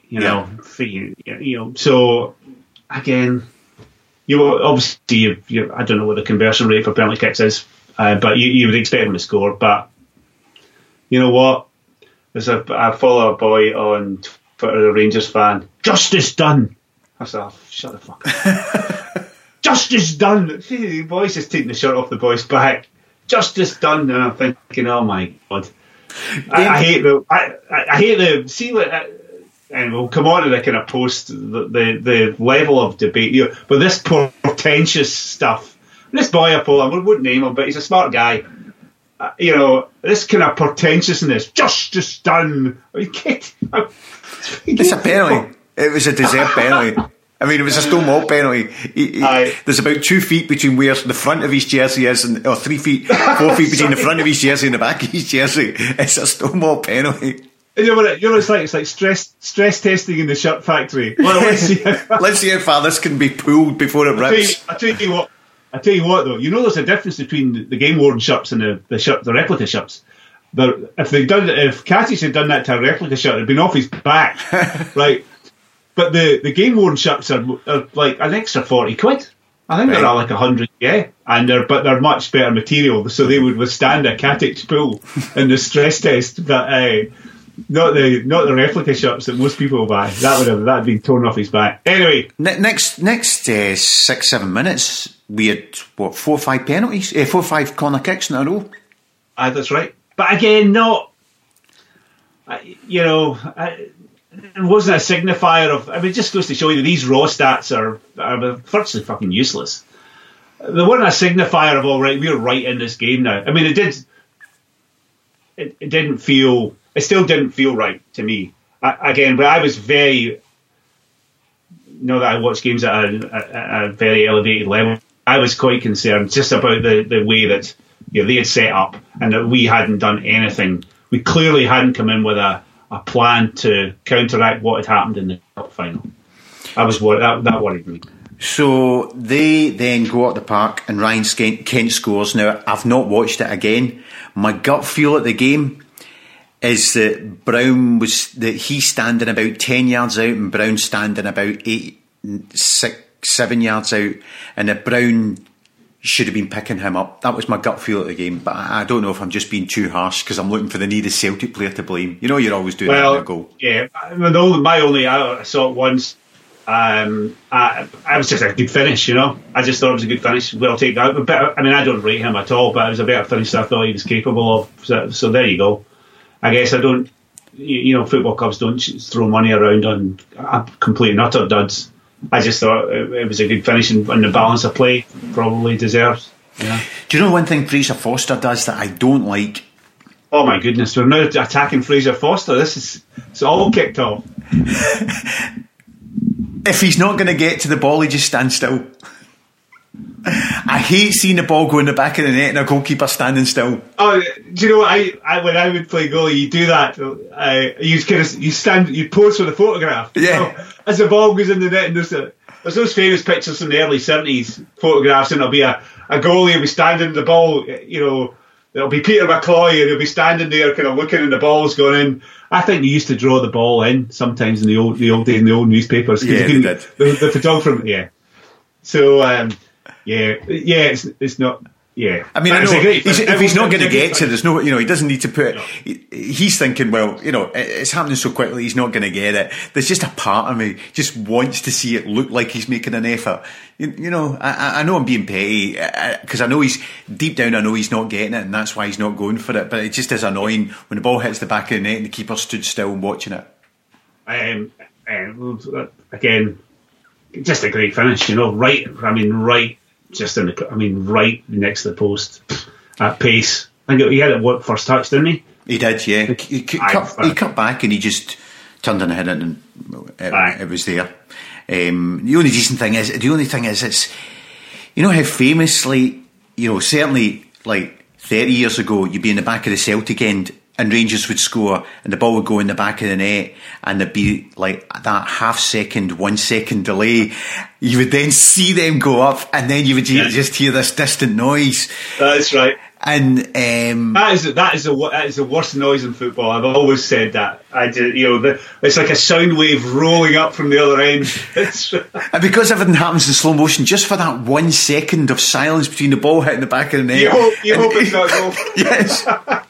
So again, obviously, I don't know what the conversion rate for penalty kicks is, but you would expect him to score. But you know what? I follow a boy on Twitter, a Rangers fan. Justice done. I said, shut the fuck up. Justice done. The boy's just taking the shirt off the boy's back. Justice done. And I'm thinking, oh my God. I hate the see what, and we'll come on to the kind of post the level of debate, but this portentous stuff. This boy, I wouldn't name him, but he's a smart guy. This kind of portentousness, justice done. Are you kidding? It's a penalty. It was a deserved penalty. I mean, it was a Stonewall penalty. There's about 2 feet between where the front of his jersey is, or 3 feet, 4 feet between the front of his jersey and the back of his jersey. It's a Stonewall penalty. You know what it's like? It's like stress testing in the shirt factory. Well, let's see how far this can be pulled before it rips. I tell you what, though. There's a difference between the game worn shirts and the replica shirts. If Katic had done that to a replica shirt, it'd been off his back, right? But the game worn shirts are like an extra 40 quid. I think they're like 100, but they're much better material, so they would withstand a Katic pull in the stress test. But not the replica shirts that most people buy. That'd been torn off his back. Anyway, next 6-7 minutes, we had 4 or 5 penalties, 4 or 5 corner kicks in a row. That's right. But again, it wasn't a signifier of. I mean, it just goes to show you that these raw stats are virtually fucking useless. They weren't a signifier of, all right, we're right in this game now. I mean, it did. It didn't feel. It still didn't feel right to me. But I was very. That I watch games at a very elevated level. I was quite concerned just about the way that they had set up, and that we hadn't done anything. We clearly hadn't come in with a plan to counteract what had happened in the cup final. I was worried. That worried me. So they then go up the park and Ryan Kent scores. Now, I've not watched it again. My gut feel at the game is that he's standing about 10 yards out and Brown standing about 7 yards out, and that Brown should have been picking him up. That was my gut feel at the game, but I don't know if I'm just being too harsh because I'm looking for the nearest Celtic player to blame. You're always doing that in a goal. Yeah, I saw it once. I was just a good finish, I just thought it was a good finish. Well, take that. But I mean, I don't rate him at all, but it was a better finish than I thought he was capable of. So there you go. I guess I don't. Football clubs don't throw money around on complete and utter duds. I just thought it was a good finish, and the balance of play probably deserves. Yeah. Do you know one thing Fraser Foster does that I don't like? Oh my goodness, we're now attacking Fraser Foster. It's all kicked off. If he's not going to get to the ball, he just stands still. I hate seeing the ball go in the back of the net and a goalkeeper standing still. Oh, do you know what? I when I would play goalie, you do that. You pose for the photograph. Yeah. As the ball goes in the net, and there's those famous pictures from the early 70s photographs, and there'll be a goalie will be standing the ball, It'll be Peter McCloy, and he'll be standing there, kind of looking, and the ball's going in. I think they used to draw the ball in sometimes in the old days in the old newspapers. Yeah, they did. The photographer, yeah. So it's not. Yeah, I mean, I know if he's not going to get to, there's no, he doesn't need to put. He's thinking, well, it's happening so quickly, he's not going to get it. There's just a part of me just wants to see it look like he's making an effort. I know I'm being petty because I know deep down, I know he's not getting it, and that's why he's not going for it. But it just is annoying when the ball hits the back of the net and the keeper stood still and watching it. Again, just a great finish, right. Right next to the post at pace. I think he had it first touch, didn't he? He did, yeah. He cut back and he just turned and hit it, and it was there. The only thing is, it's how famously, certainly like 30 years ago, you'd be in the back of the Celtic end and Rangers would score and the ball would go in the back of the net and there'd be like that 1 second delay. You would then see them go up and then you would just hear this distant noise. That's right. And that is the worst noise in football. I've always said that. It's like a sound wave rolling up from the other end. And because everything happens in slow motion, just for that 1 second of silence between the ball hitting the back of the net, you hope it's not goal. Yes.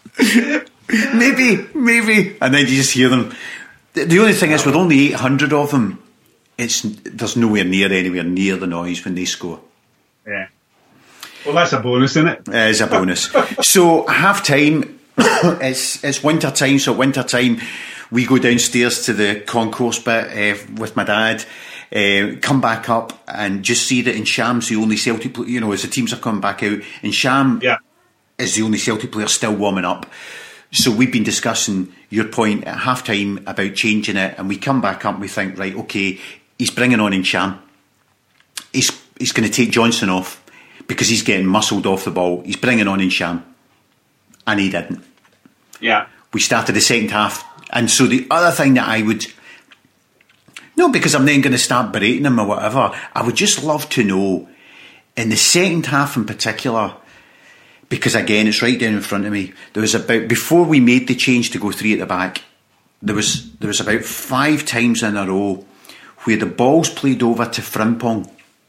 Maybe, and then you just hear them. The only thing is, with only 800 of them, there's nowhere near the noise when they score. Yeah. Well, that's a bonus, isn't it? It is a bonus. So half time, it's winter time. So winter time, we go downstairs to the concourse bit with my dad. Come back up and just see that Nsham's the only Celtic player. As the teams are coming back out, Nsham is the only Celtic player still warming up. So we've been discussing your point at half time about changing it, and we come back up and we think, right, okay, he's bringing on Nsham. He's going to take Johnson off because he's getting muscled off the ball. He's bringing on Nsham, and he didn't. Yeah. We started the second half, and so the other thing that I would, not because I'm then going to start berating him or whatever, I would just love to know in the second half in particular. Because again, it's right down in front of me. There was before we made the change to go 3 at the back, there was about 5 times in a row where the ball's played over to Frimpong,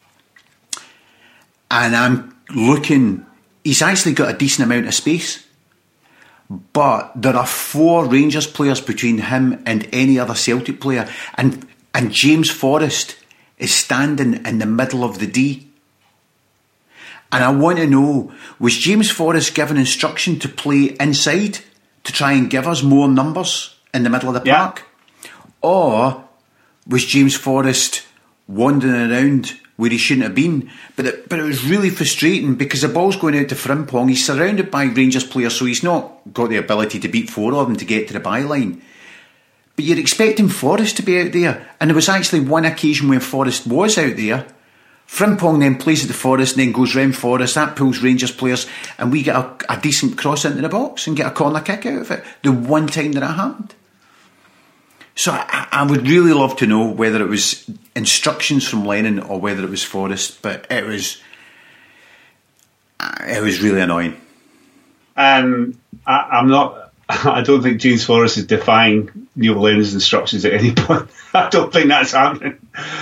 and I'm looking. He's actually got a decent amount of space, but there are 4 Rangers players between him and any other Celtic player, and James Forrest is standing in the middle of the D. And I want to know, was James Forrest given instruction to play inside to try and give us more numbers in the middle of the park? Or was James Forrest wandering around where he shouldn't have been? But it was really frustrating because the ball's going out to Frimpong. He's surrounded by Rangers players, so he's not got the ability to beat 4 of them to get to the byline. But you're expecting Forrest to be out there. And there was actually one occasion when Forrest was out there. Frimpong then plays at the Forest and then goes round Forest. That pulls Rangers players and we get a decent cross into the box and get a corner kick out of it. The one time that it happened. So I would really love to know whether it was instructions from Lennon or whether it was Forrest, but it was really annoying. I don't think James Forrest is defying Neil Lennon's instructions at any point. I don't think that's happening.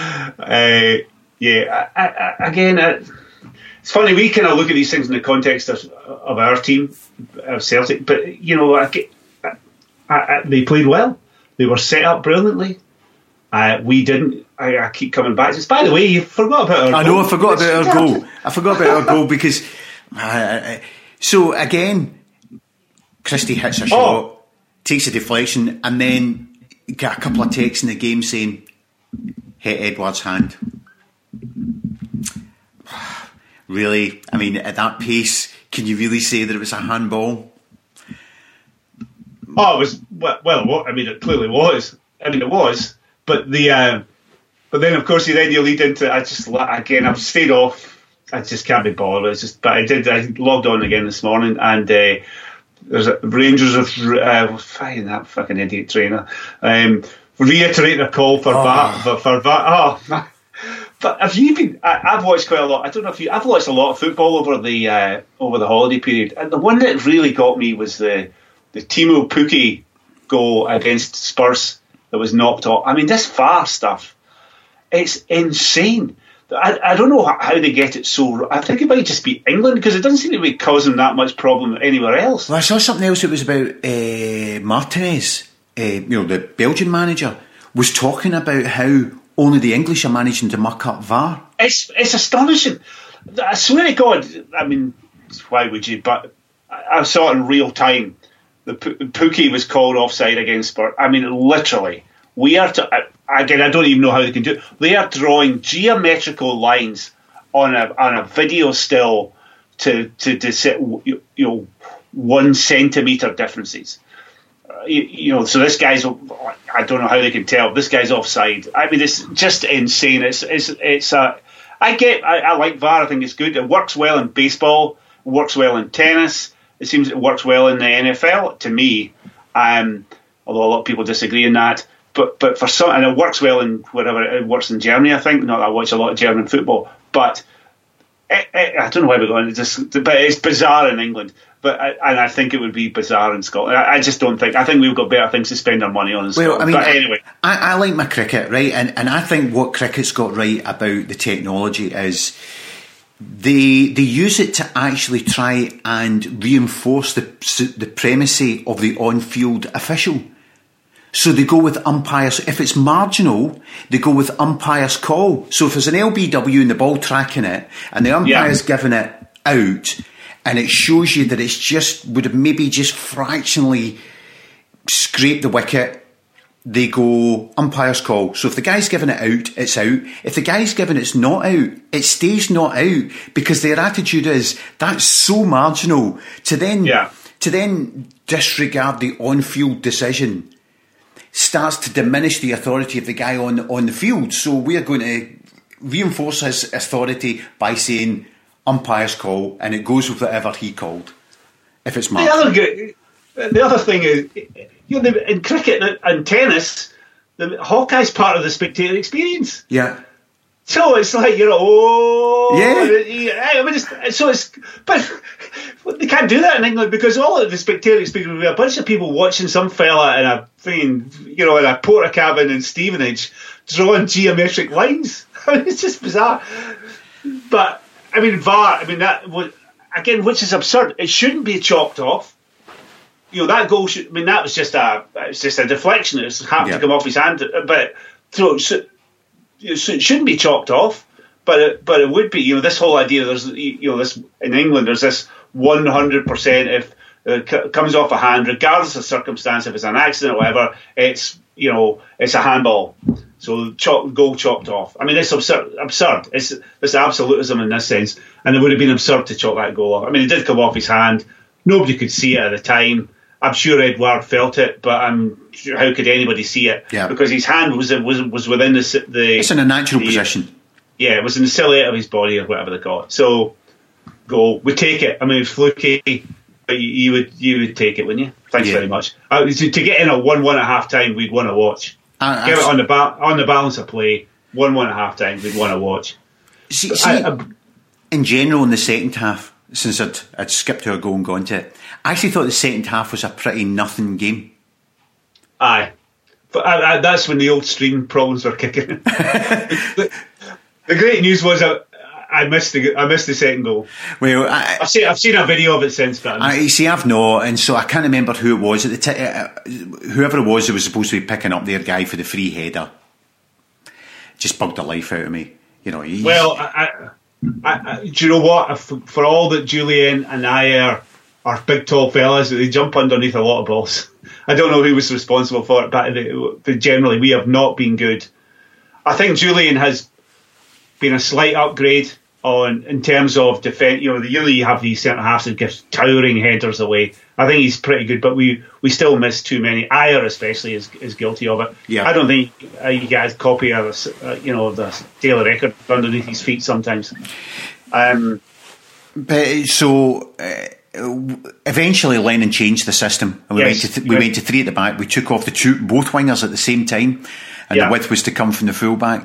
It's funny, we kind of look at these things in the context of our team, of Celtic, but, they played well. They were set up brilliantly. We didn't. I keep coming back to this. By the way, you forgot about our goal. I know, I forgot about our goal. I forgot about our goal because... so, again, Christie hits a shot, takes a deflection, and then get a couple of texts in the game saying, hit Edouard's hand. Really? I mean, at that pace, can you really say that it was a handball? Oh, it was. Well, I mean, it clearly was. I mean, it was. But then, of course, you lead into. I've stayed off. I just can't be bothered. But I logged on again this morning, and there's Rangers of fighting that fucking idiot trainer. Reiterate their call for VAR. But have you been? I've watched quite a lot. I don't know if you. I've watched a lot of football over the holiday period, and the one that really got me was the Timo Pukki goal against Spurs that was knocked off. I mean, this VAR stuff, it's insane. I don't know how they get it so. I think it might just be England, because it doesn't seem to be causing that much problem anywhere else. Well, I saw something else. It was about Martinez, the Belgian manager, was talking about how only the English are managing to muck up VAR. It's astonishing. I swear to God. I mean, why would you? But I saw it in real time. The Pukki was called offside against Spurs. I mean, literally, we are again. I don't even know how they can do it. They are drawing geometrical lines on a video still to set 1 centimetre differences. So this guy's. I don't know how they can tell this guy's offside. I mean, it's just insane. I like VAR. I think it's good. It works well in baseball. It works well in tennis. It seems it works well in the NFL to me. Although a lot of people disagree on that. But for some, and it works well in whatever it works in Germany. I think. Not that I watch a lot of German football, but I don't know why we're going. But it's bizarre in England. And I think it would be bizarre in Scotland. I just don't think. I think we've got better things to spend our money on in Scotland. I mean, but anyway, I like my cricket, right? And I think what cricket's got right about the technology is they use it to actually try and reinforce the primacy of the on-field official. So they go with umpires. If it's marginal, they go with umpire's call. So if there's an LBW and the ball tracking it, and the umpire's giving it out, and it shows you that would have maybe just fractionally scraped the wicket, they go umpire's call. So if the guy's giving it out, it's out. If the guy's giving it's not out, it stays not out, because their attitude is that's so marginal. To then disregard the on-field decision starts to diminish the authority of the guy on the field. So we're going to reinforce his authority by saying umpire's call, and it goes with whatever he called. If it's marginal. The other thing is, in cricket and tennis, the Hawkeye's part of the spectator experience. Yeah. So it's like, but they can't do that in England, because all of the spectator experience will be a bunch of people watching some fella in a thing, in a porta cabin in Stevenage drawing geometric lines. I mean, it's just bizarre. But I mean, VAR. I mean, again, which is absurd. It shouldn't be chalked off. That goal. That was just a deflection. It happened to come off his hand. But so it shouldn't be chalked off. But it would be. This whole idea. There's this in England. There's this 100%. If it comes off a hand, regardless of circumstance, if it's an accident or whatever, it's a handball. So goal chopped off. I mean, it's absurd. It's absolutism in this sense, and it would have been absurd to chop that goal off. I mean, it did come off his hand. Nobody could see it at the time. I'm sure Edouard felt it, but how could anybody see it? Yeah. Because his hand was within the. It's in a natural position. Yeah, it was in the silhouette of his body or whatever they call it. So, goal. We take it. I mean, it's fluky, but you would take it, wouldn't you? Thanks very much. To get in at 1-1 at half time, we'd want to watch. Give it on the balance of play. 1-1 at half time, we'd want to watch. See, in general, in the second half, since I'd skipped to a goal and gone to it, I actually thought the second half was a pretty nothing game. Aye. But that's when the old stream problems were kicking in. The great news was I missed the second goal. Well, I've seen a video of it since then. I've not, and so I can't remember who it was. Whoever it was supposed to be picking up their guy for the free header. Just bugged the life out of me. Well, do you know what? For all that Julian and I are big tall fellas, they jump underneath a lot of balls. I don't know who was responsible for it, but generally we have not been good. I think Julian has been a slight upgrade in terms of defence. You have these centre halves that give towering headers away. I think he's pretty good, but we still miss too many. Ayer especially is guilty of it. Yeah. I don't think you guys copy the daily record underneath his feet sometimes. Eventually Lennon changed the system, and we went to three at the back. We took off both wingers at the same time, and the width was to come from the fullbacks.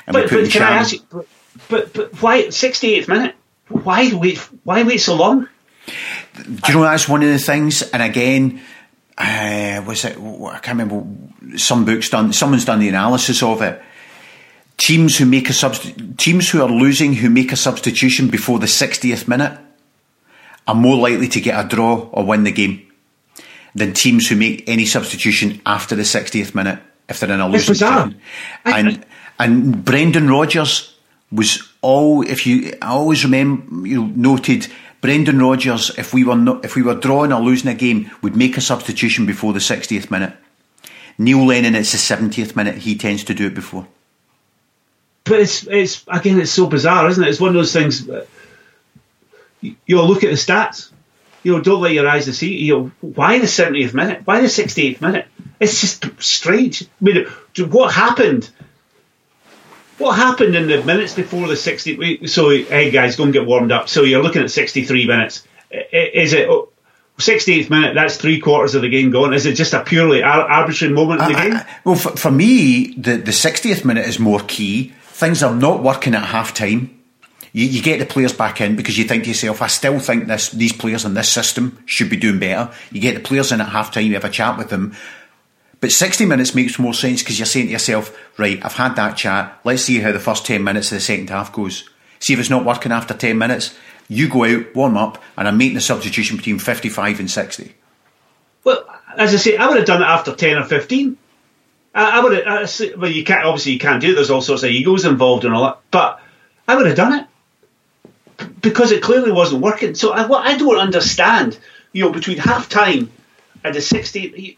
and we put in can I Cham. ask you, but why 68th minute? Why wait so long? Do you know that's one of the things? And again, was it? I can't remember. Someone's done the analysis of it. Teams who are losing, who make a substitution before the 60th minute, are more likely to get a draw or win the game than teams who make any substitution after the 60th minute if they're in a losing position. And Brendan Rodgers was I always remember, noted Brendan Rodgers, if we were drawing or losing a game, would make a substitution before the 60th minute. Neil Lennon, it's the 70th minute. He tends to do it before. But it's so bizarre, isn't it? It's one of those things. Look at the stats. Don't let your eyes deceive. Why the 70th minute? Why the 68th minute? It's just strange. I mean, what happened? What happened in the minutes before the 60th? So, hey guys, go and get warmed up. So you're looking at 63 minutes. Is it 68th minute? That's 3/4 of the game gone. Is it just a purely arbitrary moment in the game? Well, for me, the 60th minute is more key. Things are not working at half time. You get the players back in because you think to yourself, I still think these players in this system should be doing better. You get the players in at half time, you have a chat with them. But 60 minutes makes more sense because you're saying to yourself, right, I've had that chat, let's see how the first 10 minutes of the second half goes. See if it's not working after 10 minutes, you go out, warm up, and I'm making the substitution between 55 and 60. Well, as I say, I would have done it after 10 or 15. I would have, well, you can't do it, there's all sorts of egos involved and all that, but I would have done it. Because it clearly wasn't working. So what I don't understand, between half time and the 60th,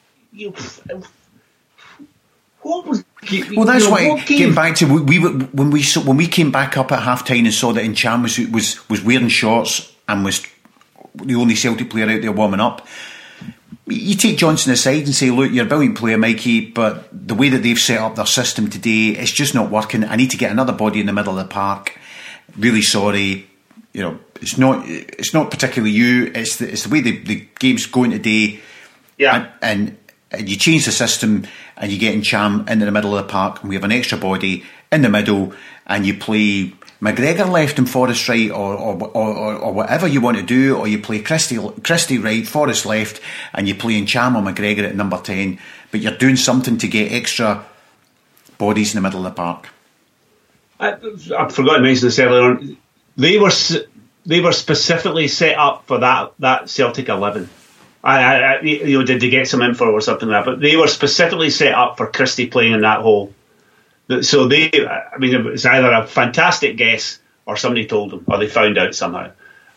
what was? Well, that's why getting back to when we came back up at half time and saw that Cham was wearing shorts and was the only Celtic player out there warming up. You take Johnson aside and say, look, you're a brilliant player, Mikey, but the way that they've set up their system today, it's just not working. I need to get another body in the middle of the park. Really sorry. It's not particularly you. It's the way the game's going today. Yeah. And you change the system and you get in Cham into the middle of the park and we have an extra body in the middle and you play McGregor left and Forrest right or whatever you want to do, or you play Christie right, Forrest left, and you play in Cham or McGregor at number 10, but you're doing something to get extra bodies in the middle of the park. I forgot to mention this earlier on. They were specifically set up for that Celtic 11. Did they get some info or something like that? But they were specifically set up for Christie playing in that hole. So it was either a fantastic guess or somebody told them, or they found out somehow.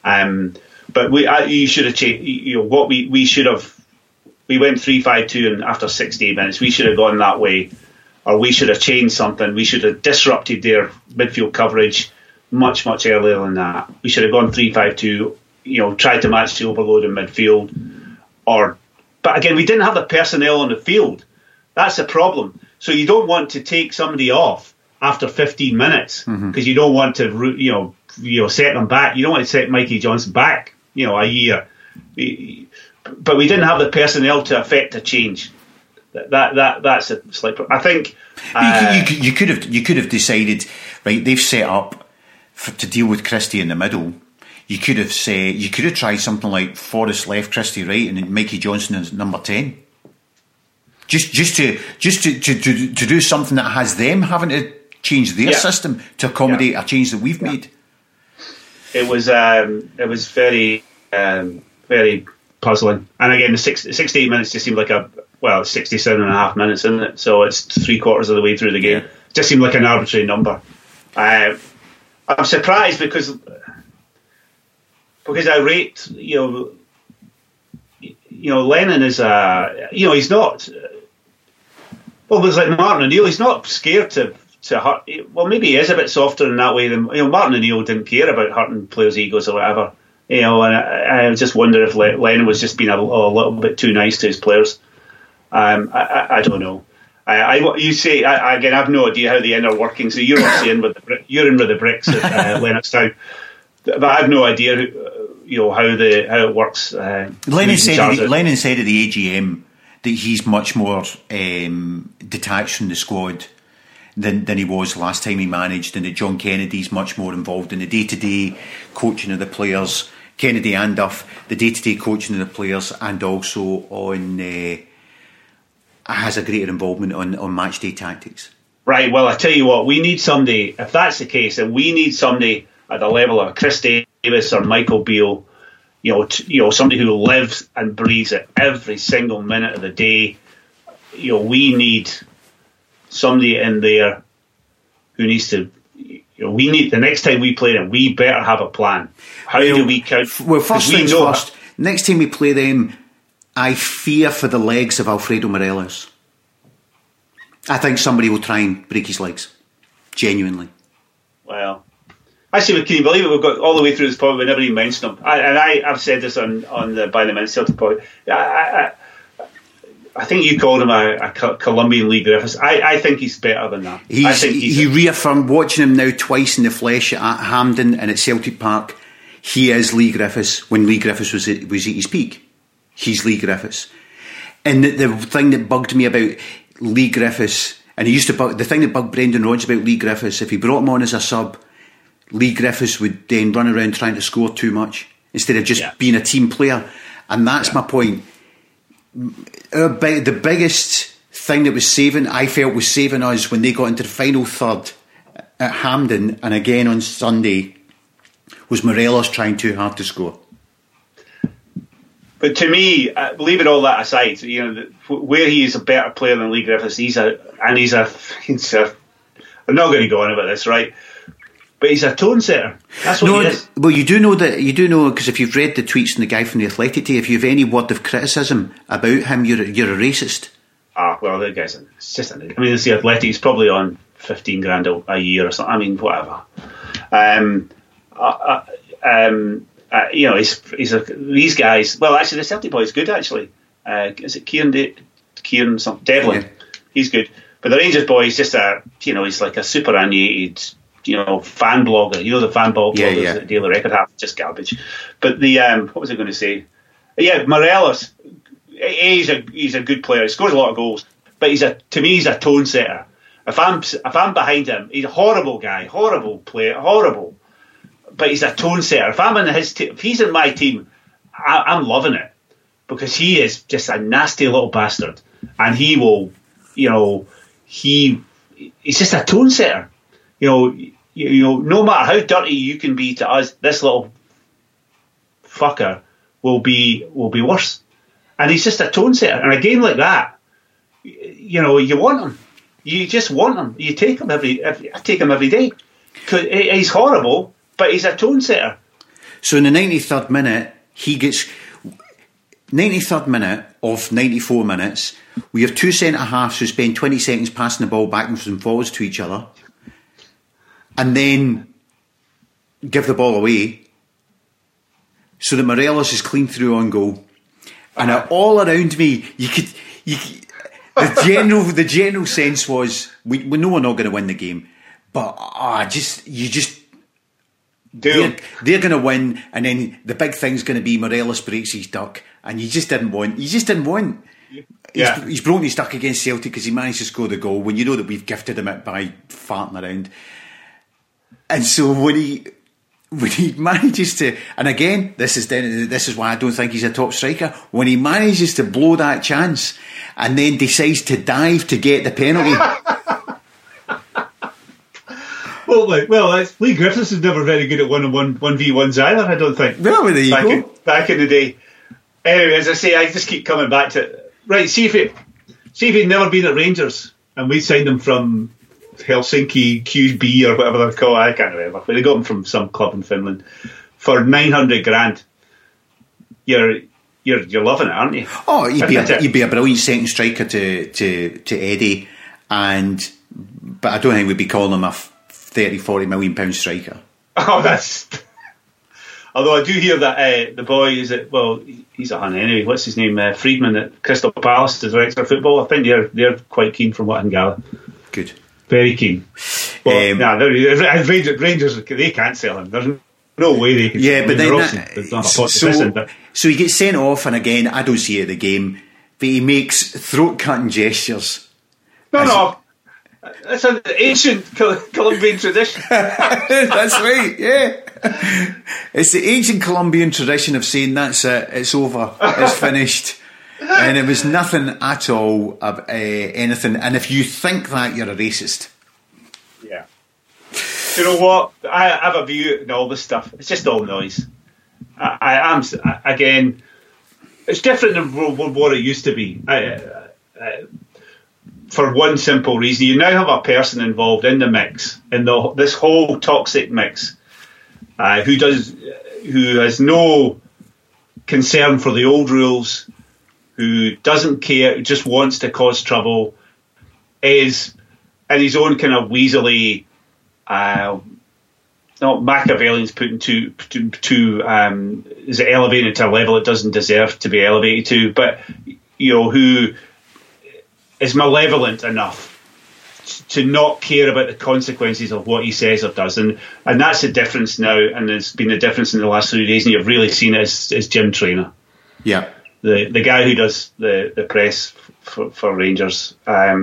But you should have changed. What we should have. We went 3-5-2, and after 68 minutes, we should have gone that way, or we should have changed something. We should have disrupted their midfield coverage much earlier than that. We should have gone 3-5-2. Tried to match the overload in midfield, but again, we didn't have the personnel on the field. That's the problem. So you don't want to take somebody off after 15 minutes because you don't want to, set them back. You don't want to set Mikey Johnson back, a year. But we didn't have the personnel to affect a change. That's a slight. I think you could have decided, right? They've set up to deal with Christie in the middle. You could have tried something like Forrest left, Christie right, and then Mikey Johnson is number 10. Just to do something that has them having to change their system to accommodate a change that we've made. It was very very puzzling. And again, the 68 minutes just seemed like 67 and a half minutes, isn't it? So it's 3/4 of the way through the game. It just seemed like an arbitrary number. I'm surprised because I rate Lennon is he's not. Well, it's like Martin O'Neill. He's not scared to hurt. Well, maybe he is a bit softer in that way than Martin O'Neill didn't care about hurting players' egos or whatever. And I just wonder if Lennon was just being a little bit too nice to his players. I don't know. You say again. I have no idea how the inner workings. So you're obviously in with the bricks at Lennoxtown, but I have no idea. How it works. Lennon said at the AGM that he's much more detached from the squad than he was last time he managed, and that John Kennedy's much more involved in the day-to-day coaching of the players. Kennedy and Duff, the day-to-day coaching of the players, and also on has a greater involvement on match day tactics. Right, well, I tell you what, we need somebody, if that's the case, then we need somebody at the level of Chris Davis or Michael Beale, somebody who lives and breathes it every single minute of the day. We need somebody in there who needs to. We need, the next time we play them, we better have a plan. How do we count? Well, first things first. Next time we play them, I fear for the legs of Alfredo Morelos. I think somebody will try and break his legs. Genuinely. Well, actually, can you believe it? We've got all the way through this point, we never even mentioned him. I've said this on the By the Minute Celtic point. I think you called him a Colombian Lee Griffiths. I think he's better than that. He reaffirmed, watching him now twice in the flesh at Hampden and at Celtic Park, he is Lee Griffiths when Lee Griffiths was at his peak. He's Lee Griffiths. And the thing that bugged me about Lee Griffiths, and the thing that bugged Brendan Rodgers about Lee Griffiths, if he brought him on as a sub, Lee Griffiths would then run around trying to score too much instead of just being a team player. And that's my point. The biggest thing that I felt was saving us when they got into the final third at Hampden and again on Sunday was Morelos trying too hard to score. But to me, leaving all that aside, where he is a better player than Lee Griffiths, he's a. I'm not going to go on about this, right? But he's a tone setter. That's what he is. Well, you do know because if you've read the tweets from the guy from the Athletic today, if you have any word of criticism about him, you're a racist. Well, the guy's it's just. It's the Athletic. He's probably on $15,000 a year or something. I mean, whatever. These guys. Well, actually, the Celtic boy is good. Actually, is it Kieran something? Devlin. Yeah. He's good. But the Rangers boy is just he's like a superannuated, fan blogger. The fan bloggers that Daily Record have, just garbage. But what was I going to say? Yeah, Morelos. He's a good player. He scores a lot of goals. But to me, he's a tone setter. If I'm behind him, he's a horrible guy, horrible player, horrible. But he's a tone setter. If I'm in his team, if he's in my team, I'm loving it because he is just a nasty little bastard, and he will, he's just a tone setter. No matter how dirty you can be to us, this little fucker will be worse. And he's just a tone setter. And a game like that, you want him. You just want him. You take him I take him every day. 'Cause he's horrible, but he's a tone setter. So in the 93rd minute, he gets 93rd minute of 94 minutes. We have two centre halves who spend 20 seconds passing the ball backwards and forwards to each other, and then give the ball away, so that Morelos is clean through on goal. And all around me, the general sense was we know we're not going to win the game, but they're going to win, and then the big thing's going to be Morelos breaks his duck, and you just didn't want. Yeah. He's broken his duck against Celtic because he managed to score the goal when you know that we've gifted him it by farting around. And so when he manages to, and again, this is why I don't think he's a top striker. When he manages to blow that chance and then decides to dive to get the penalty. Well, Lee Griffiths is never very good at 1v1s either, I don't think. Well, there you go. Back in the day. Anyway, as I say, I just keep coming back to it. Right, see if he'd never been at Rangers and we signed him from Helsinki QB or whatever they're called. I can't remember. But they got him from some club in Finland for $900,000. You're loving it, aren't you? Oh, he'd be a brilliant second striker to Eddie, but I don't think we'd be calling him a 30-40 million pound striker. Oh, that's. Although I do hear that the boy he's a hun anyway. What's his name? Friedman at Crystal Palace, the director of football. I think they're quite keen from what I can gather. Good. Very keen. But Rangers, they can't sell him. There's no way they can. Yeah, so he gets sent off, and again, I don't see it at the game, but he makes throat cutting gestures. No. That's an ancient Colombian tradition. That's right, yeah. It's the ancient Colombian tradition of saying that's it, it's over, it's finished. And it was nothing at all of anything. And if you think that, you're a racist. Yeah. You know what? I have a view on all this stuff. It's just all noise. I am, again, it's different than what it used to be. For one simple reason, you now have a person involved in the mix, in this whole toxic mix, who has no concern for the old rules, who doesn't care, who just wants to cause trouble, is in his own kind of weaselly, not Machiavellian's putting is elevated to a level it doesn't deserve to be elevated to, but who is malevolent enough to not care about the consequences of what he says or does, and that's the difference now, and it's been the difference in the last 3 days, and you've really seen it as Jim Traynor. Yeah. The guy who does the press for Rangers.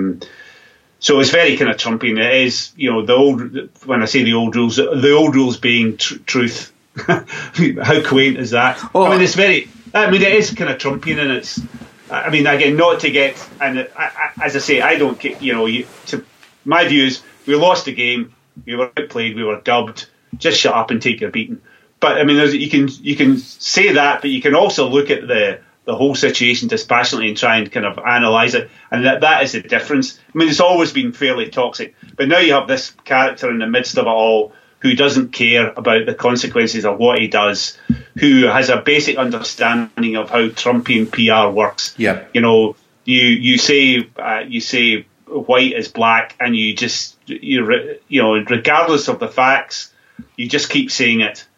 So it's very kind of Trumpian. It is, when I say the old rules being truth. How quaint is that? Oh. I mean, it is kind of Trumpian, and it's, I mean, again, not to get, and as I say, I don't get, my view is we lost the game, we were outplayed, we were dubbed, just shut up and take your beating. But I mean, you can say that, but you can also look at the whole situation dispassionately and try and kind of analyse it, and that is the difference. I mean, it's always been fairly toxic, but now you have this character in the midst of it all who doesn't care about the consequences of what he does, who has a basic understanding of how Trumpian PR works. Yeah. You say white is black, and regardless of the facts, you just keep saying it.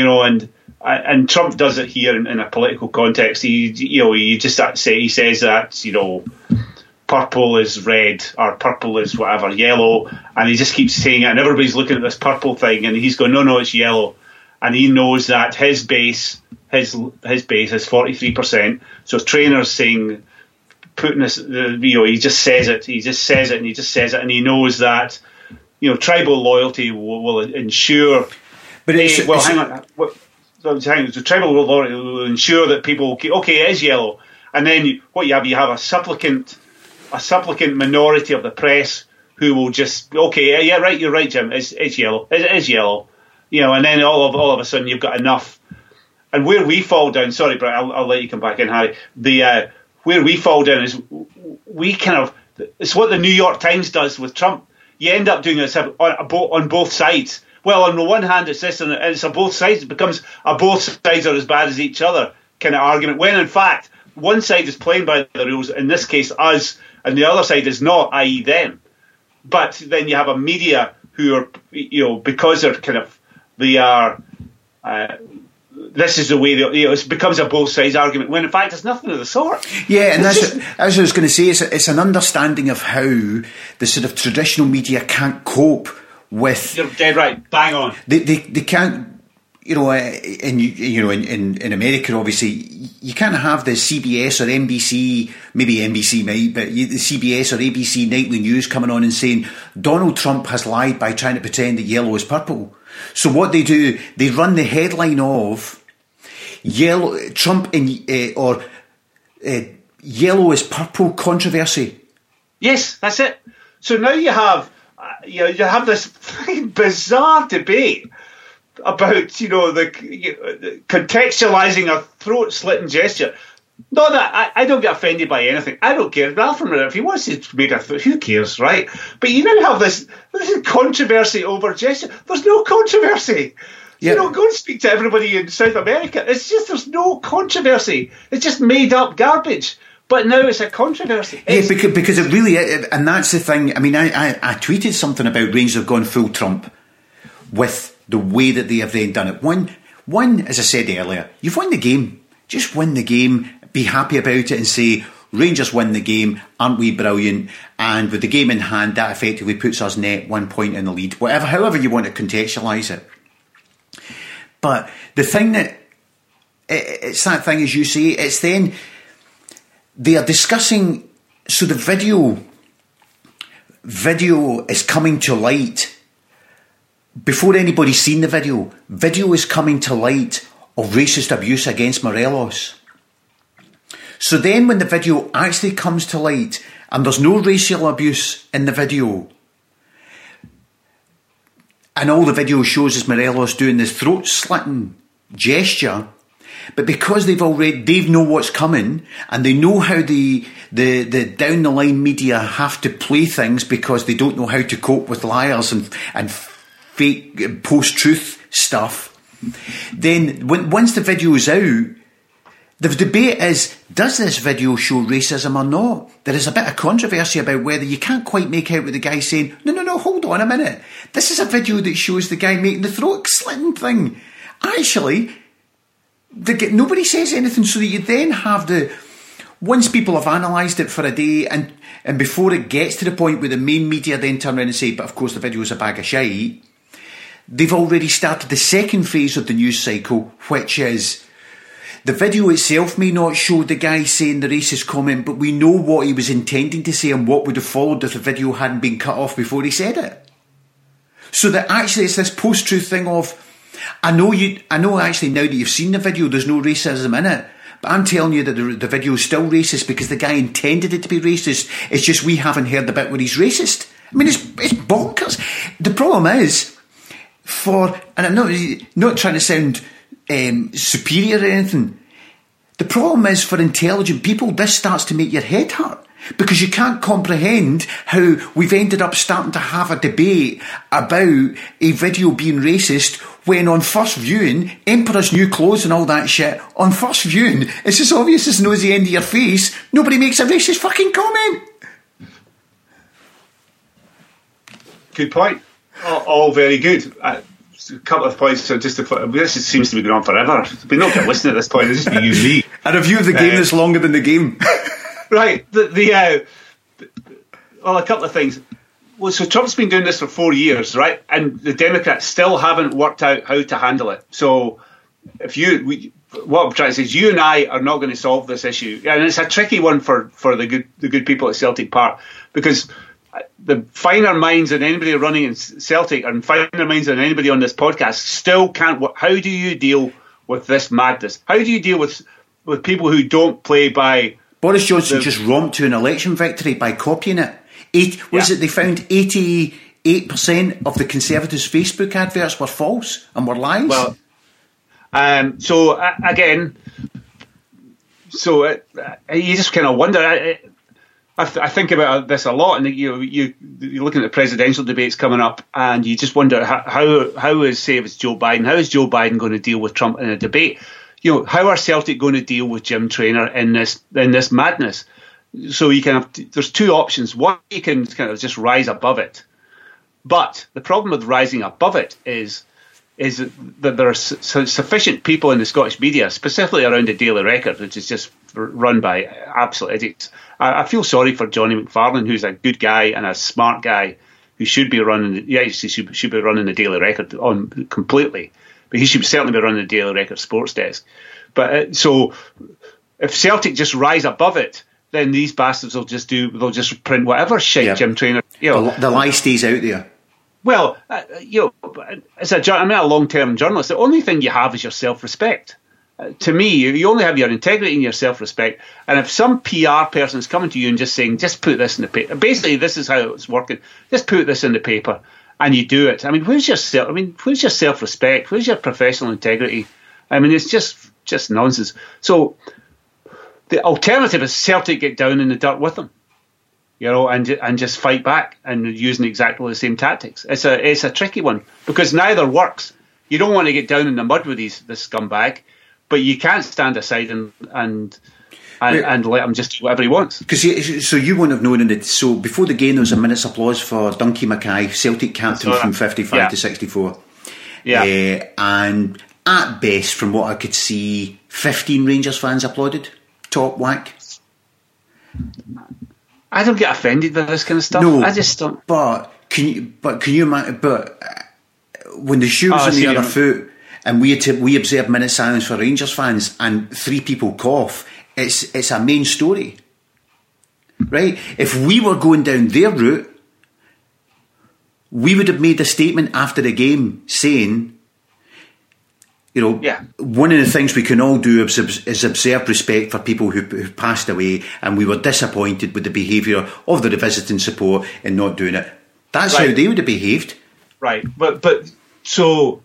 And Trump does it here in a political context. He says that purple is red or purple is whatever, yellow, and he just keeps saying it, and everybody's looking at this purple thing, and he's going, no, it's yellow, and he knows that his base is 43%. So Traynor's saying, putting this, he just says it, and he knows that tribal loyalty will ensure. But hang on. The tribal loyalty will ensure that people, okay, it is yellow, and then you have a supplicant minority of the press who will just, okay, yeah, right, you're right, Jim, it's yellow, it is yellow, and then all of a sudden you've got enough. And where we fall down, sorry, Brett, I'll let you come back in, Harry. Where we fall down is it's what the New York Times does with Trump. You end up doing this on both sides. Well, on the one hand, it's this, and it's on both sides. It becomes both sides are as bad as each other kind of argument, when in fact, one side is playing by the rules, in this case us, and the other side is not, i.e. them. But then you have a media who are, because they are, this is the way it becomes a both sides argument, when in fact it's nothing of the sort. Yeah, and as I was going to say, it's an understanding of how the sort of traditional media can't cope with. You're dead right. Bang on. They can't. In America, obviously, you can't have the CBS or NBC, maybe NBC might, but the CBS or ABC nightly news coming on and saying Donald Trump has lied by trying to pretend that yellow is purple. So what they do, they run the headline of yellow Trump or yellow is purple controversy. Yes, that's it. So now you have this bizarre debate about the contextualising a throat-slitting gesture. Not that I don't get offended by anything. I don't care. If he wants to make who cares, right? But you now have this controversy over gesture. There's no controversy. Yeah. Go and speak to everybody in South America. It's just there's no controversy. It's just made up garbage. But now it's a controversy. Because it really is, and that's the thing. I mean, I tweeted something about Rangers have gone full Trump with the way that they have then done it. One, as I said earlier, you've won the game. Just win the game, be happy about it and say, Rangers win the game, aren't we brilliant? And with the game in hand, that effectively puts us net 1 point in the lead. However you want to contextualise it. But the thing it's that thing, as you say, it's then they are discussing, so the video video is coming to light. Before anybody's seen the video is coming to light of racist abuse against Morelos. So then when the video actually comes to light and there's no racial abuse in the video, and all the video shows is Morelos doing this throat-slitting gesture, but because they know what's coming, and they know how the down-the-line media have to play things because they don't know how to cope with liars and fake post-truth stuff, then once the video is out, the debate is, does this video show racism or not? There is a bit of controversy about whether you can't quite make out what the guy's saying. No, hold on a minute. This is a video that shows the guy making the throat-slitting thing. Actually, nobody says anything, so that you then have once people have analysed it for a day, and before it gets to the point where the main media then turn around and say, but of course the video is a bag of shite, they've already started the second phase of the news cycle, which is, the video itself may not show the guy saying the racist comment, but we know what he was intending to say and what would have followed if the video hadn't been cut off before he said it. So that actually it's this post-truth thing of, I know actually now that you've seen the video, there's no racism in it, but I'm telling you that the video is still racist because the guy intended it to be racist. It's just we haven't heard the bit where he's racist. I mean, it's bonkers. The problem is, and I'm not trying to sound superior or anything, the problem is for intelligent people, this starts to make your head hurt, because you can't comprehend how we've ended up starting to have a debate about a video being racist when on first viewing, Emperor's New Clothes and all that shit, on first viewing, it's as obvious as the nose the end of your face, nobody makes a racist fucking comment. Good point. All very good. A couple of points. So this seems to be going on forever. We're not going to listen at this point. It's just be you and me. A review of the game that's longer than the game. Right. A couple of things. Well, so Trump's been doing this for 4 years, right? And the Democrats still haven't worked out how to handle it. So what I'm trying to say is, you and I are not going to solve this issue, and it's a tricky one for the good people at Celtic Park, because the finer minds than anybody running in Celtic and finer minds than anybody on this podcast still can't. How do you deal with this madness? How do you deal with people who don't play by? Boris Johnson just romped to an election victory by copying it. They found 88% of the Conservatives' Facebook adverts were false and were lies. Well, you just kind of wonder. I think about this a lot, and you're looking at the presidential debates coming up, and you just wonder how is Joe Biden going to deal with Trump in a debate? How are Celtic going to deal with Jim Traynor in this madness? So there's two options. One, you can kind of just rise above it, but the problem with rising above it is that there are sufficient people in the Scottish media, specifically around the Daily Record, which is just run by absolute idiots. I feel sorry for Johnny McFarlane, who's a good guy and a smart guy who should be running. He should be running the Daily Record on completely, but he should certainly be running the Daily Record sports desk. But so if Celtic just rise above it, then these bastards will just print whatever shit. Yeah. Jim Traynor. The lie stays out there. Well, as I'm a long-term journalist, the only thing you have is your self-respect. To me, you only have your integrity and your self-respect. And if some PR person is coming to you and just saying, just put this in the paper, basically this is how it's working, just put this in the paper, and you do it. I mean, where's your self-respect? Where's your professional integrity? I mean, it's just nonsense. So the alternative is Celtic get down in the dirt with them. And just fight back and using exactly the same tactics. It's a tricky one, because neither works. You don't want to get down in the mud with this scumbag, but you can't stand aside and let him just do whatever he wants. So you wouldn't have known so before the game there was a minute's applause for Dunky Mackay, Celtic captain from 55 to 64. Yeah. And at best, from what I could see, 15 Rangers fans applauded. Top whack. I don't get offended by this kind of stuff. No, I just don't. But can you imagine? But when the shoe was on the other foot, and we observed minute silence for Rangers fans, and 3 people cough, it's a main story, right? If we were going down their route, we would have made a statement after the game saying, one of the things we can all do is observe respect for people who passed away, and we were disappointed with the behaviour of the visiting support in not doing it. That's how they would have behaved. Right, but so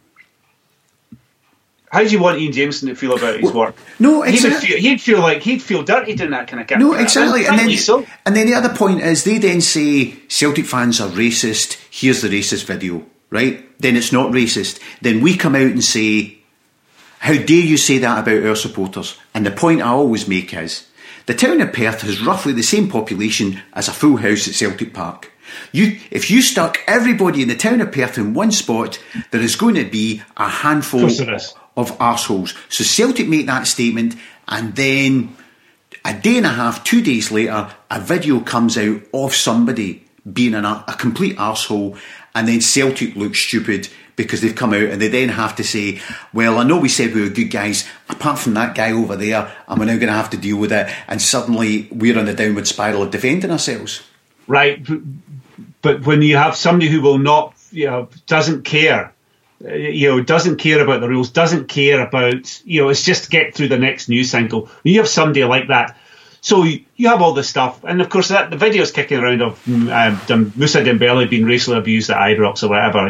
how do you want Ian Jameson to feel about his work? No, exactly. He'd feel dirty doing that kind of. No, exactly. And then the other point is they then say Celtic fans are racist. Here's the racist video, right? Then it's not racist. Then we come out and say, how dare you say that about our supporters? And the point I always make is, the town of Perth has roughly the same population as a full house at Celtic Park. If you stuck everybody in the town of Perth in one spot, there is going to be a handful of arseholes. So Celtic make that statement, and then a day and a half, 2 days later, a video comes out of somebody being a complete arsehole, and then Celtic look stupid because they've come out and they then have to say, well, I know we said we were good guys, apart from that guy over there, and we're now going to have to deal with it, and suddenly we're on the downward spiral of defending ourselves. Right, but when you have somebody who will not, doesn't care, doesn't care about the rules, doesn't care about, it's just get through the next news cycle. When you have somebody like that, so you have all this stuff, and of course the video's kicking around of Moussa Dembele being racially abused at Ibrox or whatever,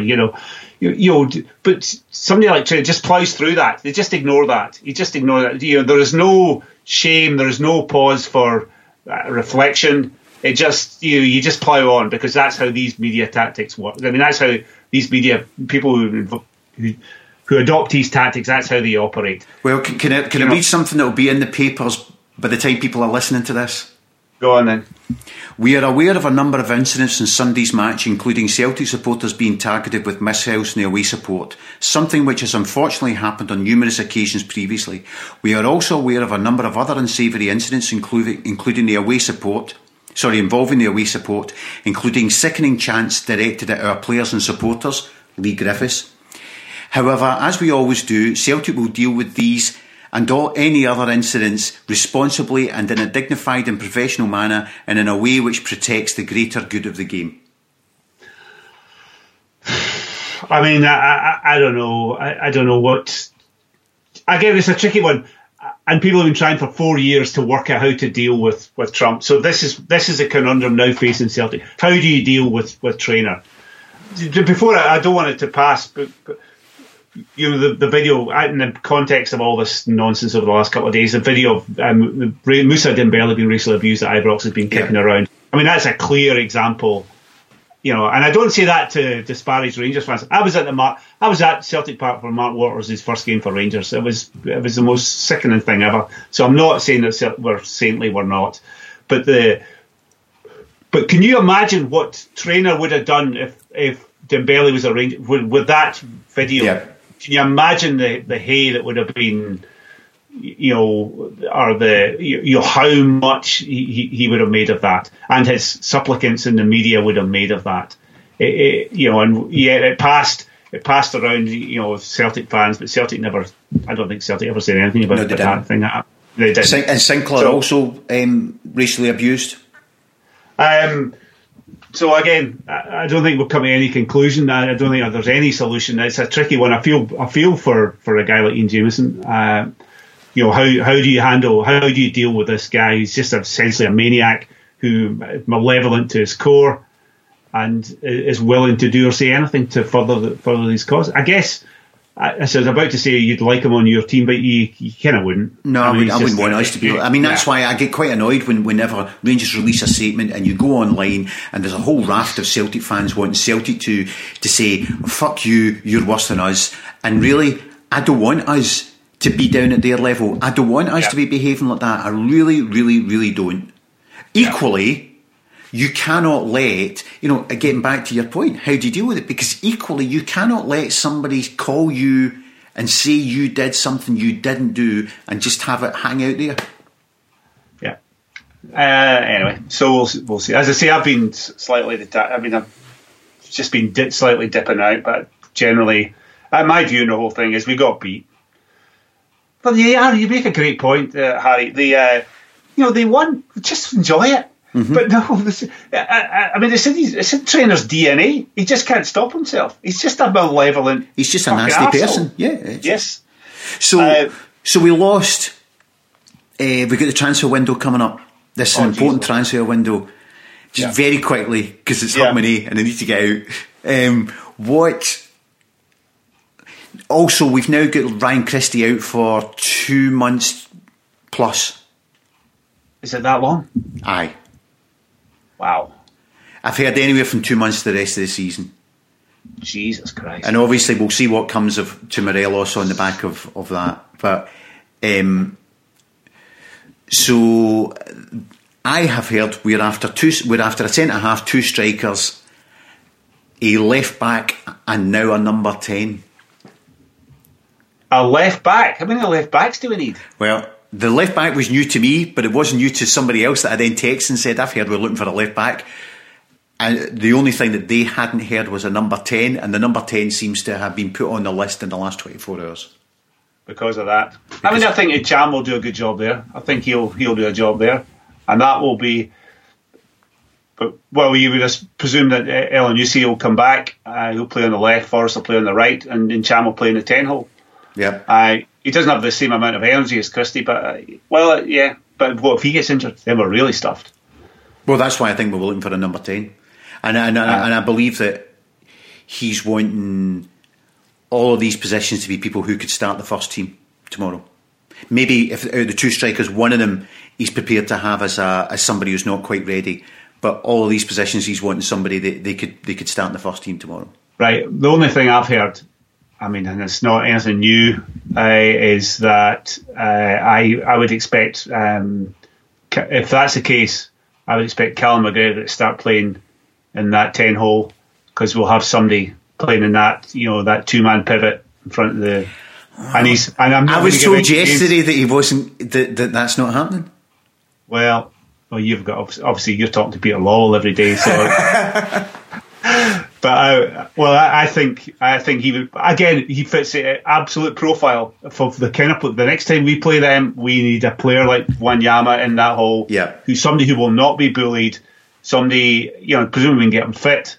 but somebody like Trent just plows through that. They just ignore that. You just ignore that. There is no shame. There is no pause for reflection. It just you just plow on, because that's how these media tactics work. I mean, that's how these media people who adopt these tactics, that's how they operate. Well, can I read something that will be in the papers by the time people are listening to this? Go on then. We are aware of a number of incidents in Sunday's match, including Celtic supporters being targeted with missiles in the away support, something which has unfortunately happened on numerous occasions previously. We are also aware of a number of other unsavoury incidents, involving the away support, including sickening chants directed at our players and supporters, Lee Griffiths. However, as we always do, Celtic will deal with these and any other incidents responsibly and in a dignified and professional manner, and in a way which protects the greater good of the game. I mean, I don't know. I don't know what. Again, it's a tricky one, and people have been trying for 4 years to work out how to deal with Trump. So this is a conundrum now facing Celtic. How do you deal with Traynor? Before I don't want it to pass, but the video, in the context of all this nonsense over the last couple of days, the video of Moussa Dembele being racially abused at Ibrox has been kicking around. I mean, that's a clear example, and I don't say that to disparage Rangers fans. I was at Celtic Park for Mark Waters' first game for Rangers. It was the most sickening thing ever. So I'm not saying that we're saintly, we're not, but can you imagine what Traynor would have done if Dembele was a Ranger with that video? Yeah. Can you imagine the hay that would have been, how much he would have made of that, and his supplicants in the media would have made of that. It passed around, Celtic fans, but Celtic never. I don't think Celtic ever said anything about that thing. They did. And Sinclair also racially abused. So again, I don't think we'll come to any conclusion. I don't think there's any solution. It's a tricky one. I feel for a guy like Ian Jameson. How do you deal with this guy who's just essentially a maniac, who is malevolent to his core, and is willing to do or say anything to further these causes? I guess I was about to say you'd like him on your team, but you kind of wouldn't. No, I wouldn't want us to be. I mean, that's why I get quite annoyed whenever Rangers release a statement and you go online and there's a whole raft of Celtic fans wanting Celtic to say, fuck you, you're worse than us. And really, I don't want us to be down at their level. I don't want us to be behaving like that. I really, really, really don't. Equally, you cannot let, getting back to your point, how do you deal with it? Because equally, you cannot let somebody call you and say you did something you didn't do and just have it hang out there. Yeah. Anyway, so we'll see. As I say, I've just been slightly dipping out, but generally, my view on the whole thing is we got beat. But you make a great point, Harry. They won. Just enjoy it. But no, I mean, it's in trainer's DNA. He just can't stop himself. He's just a malevolent. He's just a nasty person. Yeah. Yes. So we lost. We've got the transfer window coming up. This is an important transfer window. Just very quickly, because it's Hutmany and I need to get out. Also, we've now got Ryan Christie out for 2 months plus. Is it that long? Aye. Wow. I've heard anywhere from 2 months to the rest of the season. Jesus Christ. And obviously we'll see what comes to Morelos on the back of that. But so I have heard we're after a centre half, 2 strikers, a left back, and now a number 10. A left back? How many left backs do we need? Well, the left back was new to me, but it wasn't new to somebody else that I then texted and said, I've heard we're looking for a left back. And the only thing that they hadn't heard was a number 10, and the number 10 seems to have been put on the list in the last 24 hours. Because of that. I think Cham will do a good job there. I think he'll do a job there. And that will be... But you would presume that Elyounoussi will come back. He'll play on the left, Forrest will play on the right, and Cham will play in the 10 hole. Yeah. He doesn't have the same amount of energy as Christie, but but what if he gets injured? Then we're really stuffed. Well, that's why I think we're looking for a number 10, and I believe that he's wanting all of these positions to be people who could start the first team tomorrow. Maybe if out of the 2 strikers, one of them he's prepared to have as somebody who's not quite ready, but all of these positions he's wanting somebody that they could start in the first team tomorrow. Right. The only thing I've heard, I mean, and it's not anything new, is that I would expect, if that's the case, I would expect Callum McGregor to start playing in that 10 hole, because we'll have somebody playing in that, that 2-man pivot in front of the. I was told yesterday that he wasn't. That's not happening. Well, you've got obviously you're talking to Peter Lawwell every day, so. But I think he would, again, he fits the absolute profile for the kind of the next time we play them, we need a player like Wanyama in that hole, who's somebody who will not be bullied, somebody presumably we can get him fit.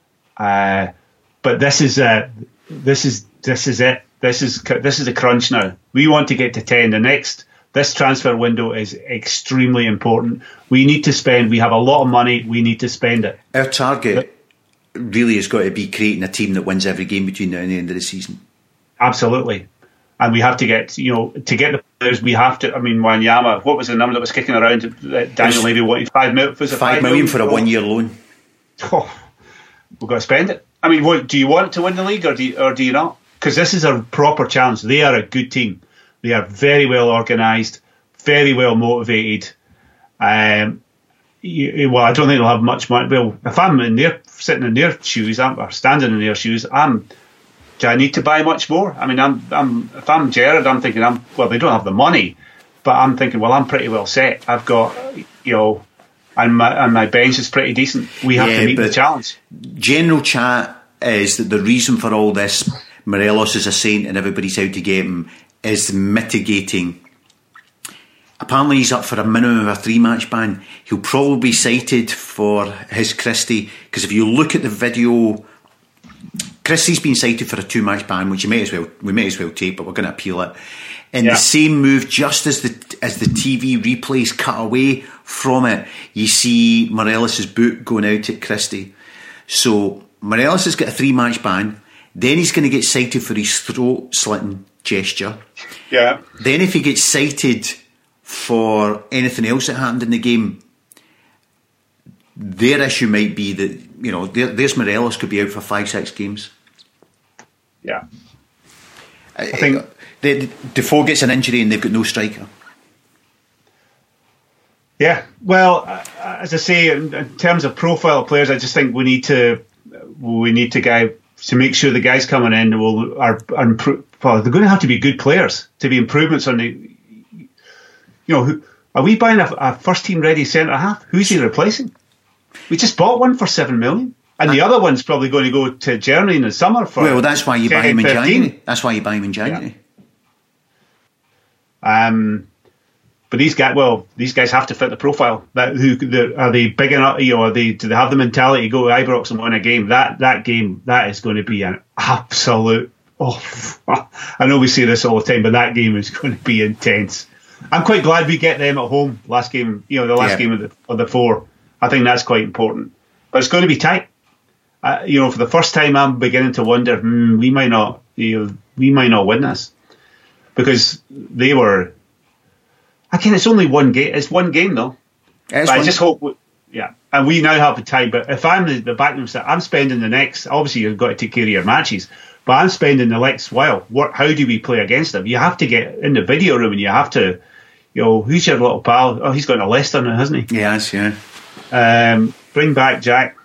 But this is it. This is a crunch now. We want to get to 10. This transfer window is extremely important. We need to spend. We have a lot of money. We need to spend it. Our target really has got to be creating a team that wins every game between now and the end of the season. Absolutely. And we have to get, to get the players, we have to, I mean, Wanyama, what was the number that was kicking around? Daniel Levy, what, 5 million? Was it 5 million for a 1-year loan? Oh, we've got to spend it. I mean, what, do you want to win the league or do you not? Because this is a proper challenge. They are a good team. They are very well organised, very well motivated. I don't think they'll have much money. Well, if I'm sitting in their shoes, or standing in their shoes, do I need to buy much more? I mean, if I'm Gerrard, I'm thinking, they don't have the money, but I'm thinking, I'm pretty well set. I've got, and my bench is pretty decent. We have to meet the challenge. General chat is that the reason for all this, Morelos is a saint and everybody's out to get him, is mitigating. Apparently he's up for a minimum of a 3-match ban. He'll probably be cited for his Christie, because if you look at the video, Christie's been cited for a 2-match ban, which we may as well take, but we're going to appeal it. In the same move, just as the TV replays cut away from it, you see Morelos' boot going out at Christie. So Morelos has got a 3-match ban. Then he's going to get cited for his throat-slitting gesture. Yeah. Then if he gets cited for anything else that happened in the game, their issue might be that, there's Morelos could be out for 5-6 games. Yeah. I think Defoe gets an injury and they've got no striker. Yeah. Well, as I say, in terms of profile of players, I just think we need to make sure the guys coming in are they're going to have to be good players to be improvements on the. Are we buying a first team ready centre half? Who's he replacing? We just bought one for 7 million, and the other one's probably going to go to Germany in the summer for. Well, that's why you buy him in January. That's why you buy him in January. Yeah. But these guys have to fit the profile. Are they big enough? Do they have the mentality to go to Ibrox and win a game? That game, that is going to be an absolute. I know we say this all the time, but that game is going to be intense. I'm quite glad we get them at home. Last game, the last game of the 4. I think that's quite important. But it's going to be tight. For the first time, I'm beginning to wonder. We might not win this, because they were. Again, it's only one game. It's one game though. I just hope. And we now have the tie. But if I'm the backroom staff, I'm spending the next. Obviously, you've got to take care of your matches. But I'm spending the next while. How do we play against them? You have to get in the video room and you have to. Who's your little pal? Oh, he's gone to Leicester now, hasn't he? Yes, yeah. Bring back Jack.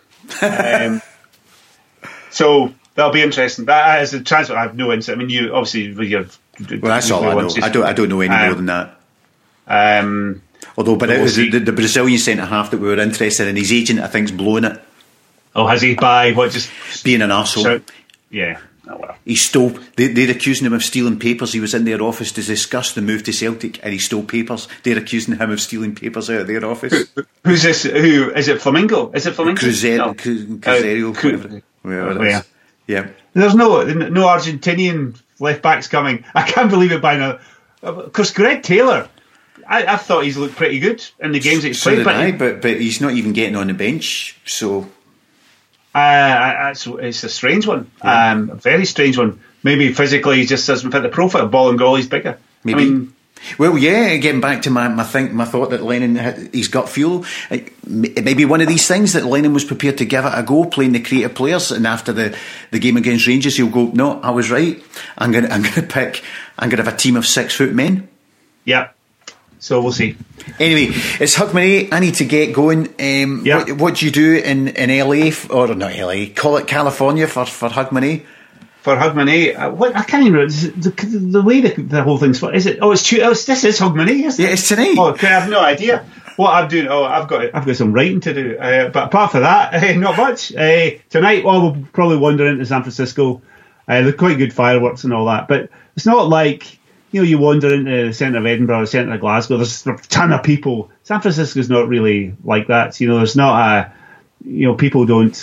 So that'll be interesting. But as a transfer, I have no insight. I mean, you obviously well, that's all I know. I don't know any more than that. Although, but it was the Brazilian centre half that we were interested in. His agent, I think, is blowing it. Oh, has he? By what? Just being an arsehole. Yeah. Oh, well. He stole. They're accusing him of stealing papers. He was in their office to discuss the move to Celtic, and he stole papers. They're accusing him of stealing papers out of their office. Who's this? Who is it? Flamingo? Is it Flamingo? Cruzeiro. Yeah. There's no Argentinian left backs coming. I can't believe it by now. Of course, Greg Taylor. I thought he's looked pretty good in the games that he's played. But he's not even getting on the bench. So it's a strange one. A very strange one. Maybe physically he just doesn't fit the profile. Bolingoli's bigger. Maybe. I mean, well, yeah. Getting back to my thought that Lennon, he's got fuel. It may be one of these things that Lennon was prepared to give it a go, playing the creative players, and after the game against Rangers, he'll go, no, I was right. I'm going to have a team of 6-foot men. Yeah. So we'll see. Anyway, it's Hogmanay. I need to get going. What do you do in LA, or not LA? Call it California for Hogmanay. For Hogmanay, I can't even remember the way the whole thing's. Is it? Oh, it's this is Hogmanay, isn't it? Yeah, it's tonight. Oh, okay, I have no idea what I'm doing. Oh, I've got some writing to do. But apart from that, not much. Tonight, we'll probably wander into San Francisco. They're quite good fireworks and all that, but it's not like. You wander into the centre of Edinburgh, the centre of Glasgow, there's a ton of people. San Francisco's not really like that. There's not people don't,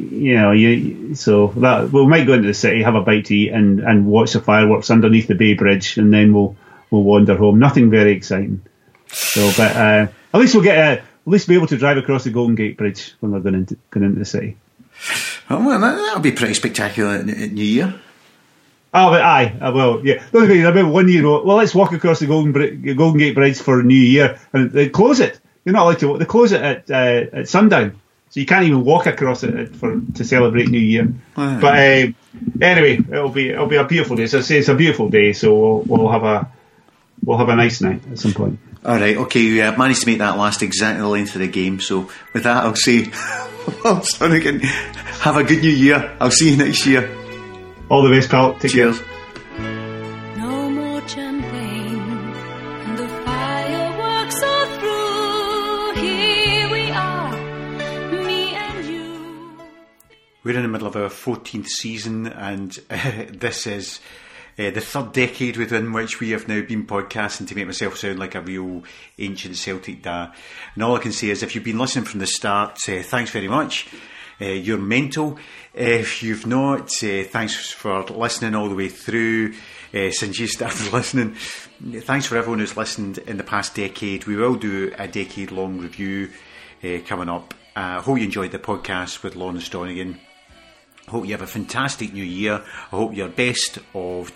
so that we might go into the city, have a bite to eat and watch the fireworks underneath the Bay Bridge, and then we'll wander home. Nothing very exciting. So, but at least we'll get, at least be able to drive across the Golden Gate Bridge when we're going into the city. Oh, well, that'll be pretty spectacular at New Year. Oh, but yeah. The only thing, I remember 1 year ago, let's walk across the Golden Gate Bridge for New Year, and they close it. You're not allowed to. They close it at sundown, so you can't even walk across it to celebrate New Year. Wow. But anyway, it'll be a beautiful day. So I say it's a beautiful day, so we'll have a nice night at some point. All right, okay. I've managed to make that last exactly the length of the game. So with that, I'll say, again, have a good New Year. I'll see you next year. All the best, pal. Take Cheers. Care. No more champagne, and the fireworks are through. Here we are, me and you. We're in the middle of our 14th season, and this is the third decade within which we have now been podcasting to make myself sound like a real ancient Celtic da. And all I can say is, if you've been listening from the start, thanks very much. You're mental. If you've not, thanks for listening all the way through since you started listening. Thanks for everyone who's listened in the past decade. We will do a decade-long review coming up. Hope you enjoyed the podcast with Lawrence Donegan. Hope you have a fantastic new year. I hope your worst of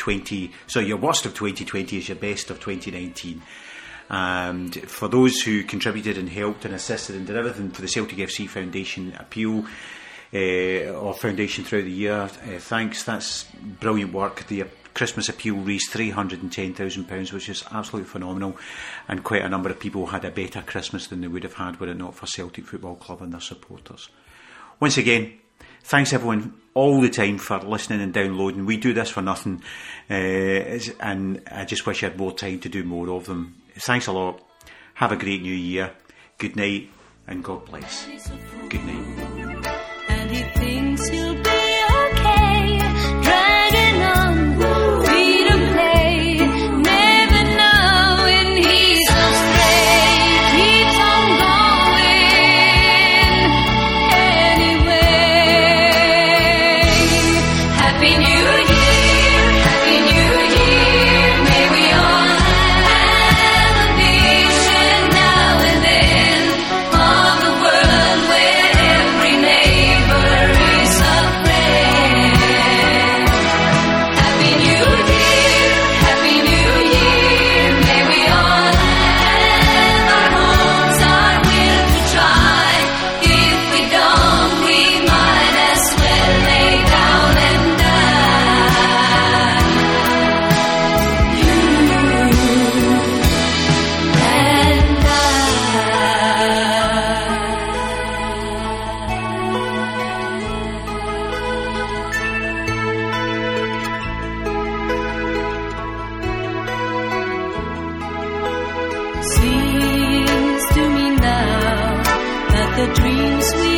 2020 is your best of 2019. And for those who contributed and helped and assisted and did everything for the Celtic FC Foundation appeal or foundation throughout the year, thanks. That's brilliant work. The Christmas appeal raised £310,000, which is absolutely phenomenal, and quite a number of people had a better Christmas than they would have had were it not for Celtic Football Club and their supporters. Once again, thanks everyone all the time for listening and downloading. We do this for nothing, and I just wish I had more time to do more of them. Thanks a lot. Have a great new year. Good night and God bless. Good night. And he thinks he'll be okay, dragging on, freedom play, never knowing he's so strong. the dreams we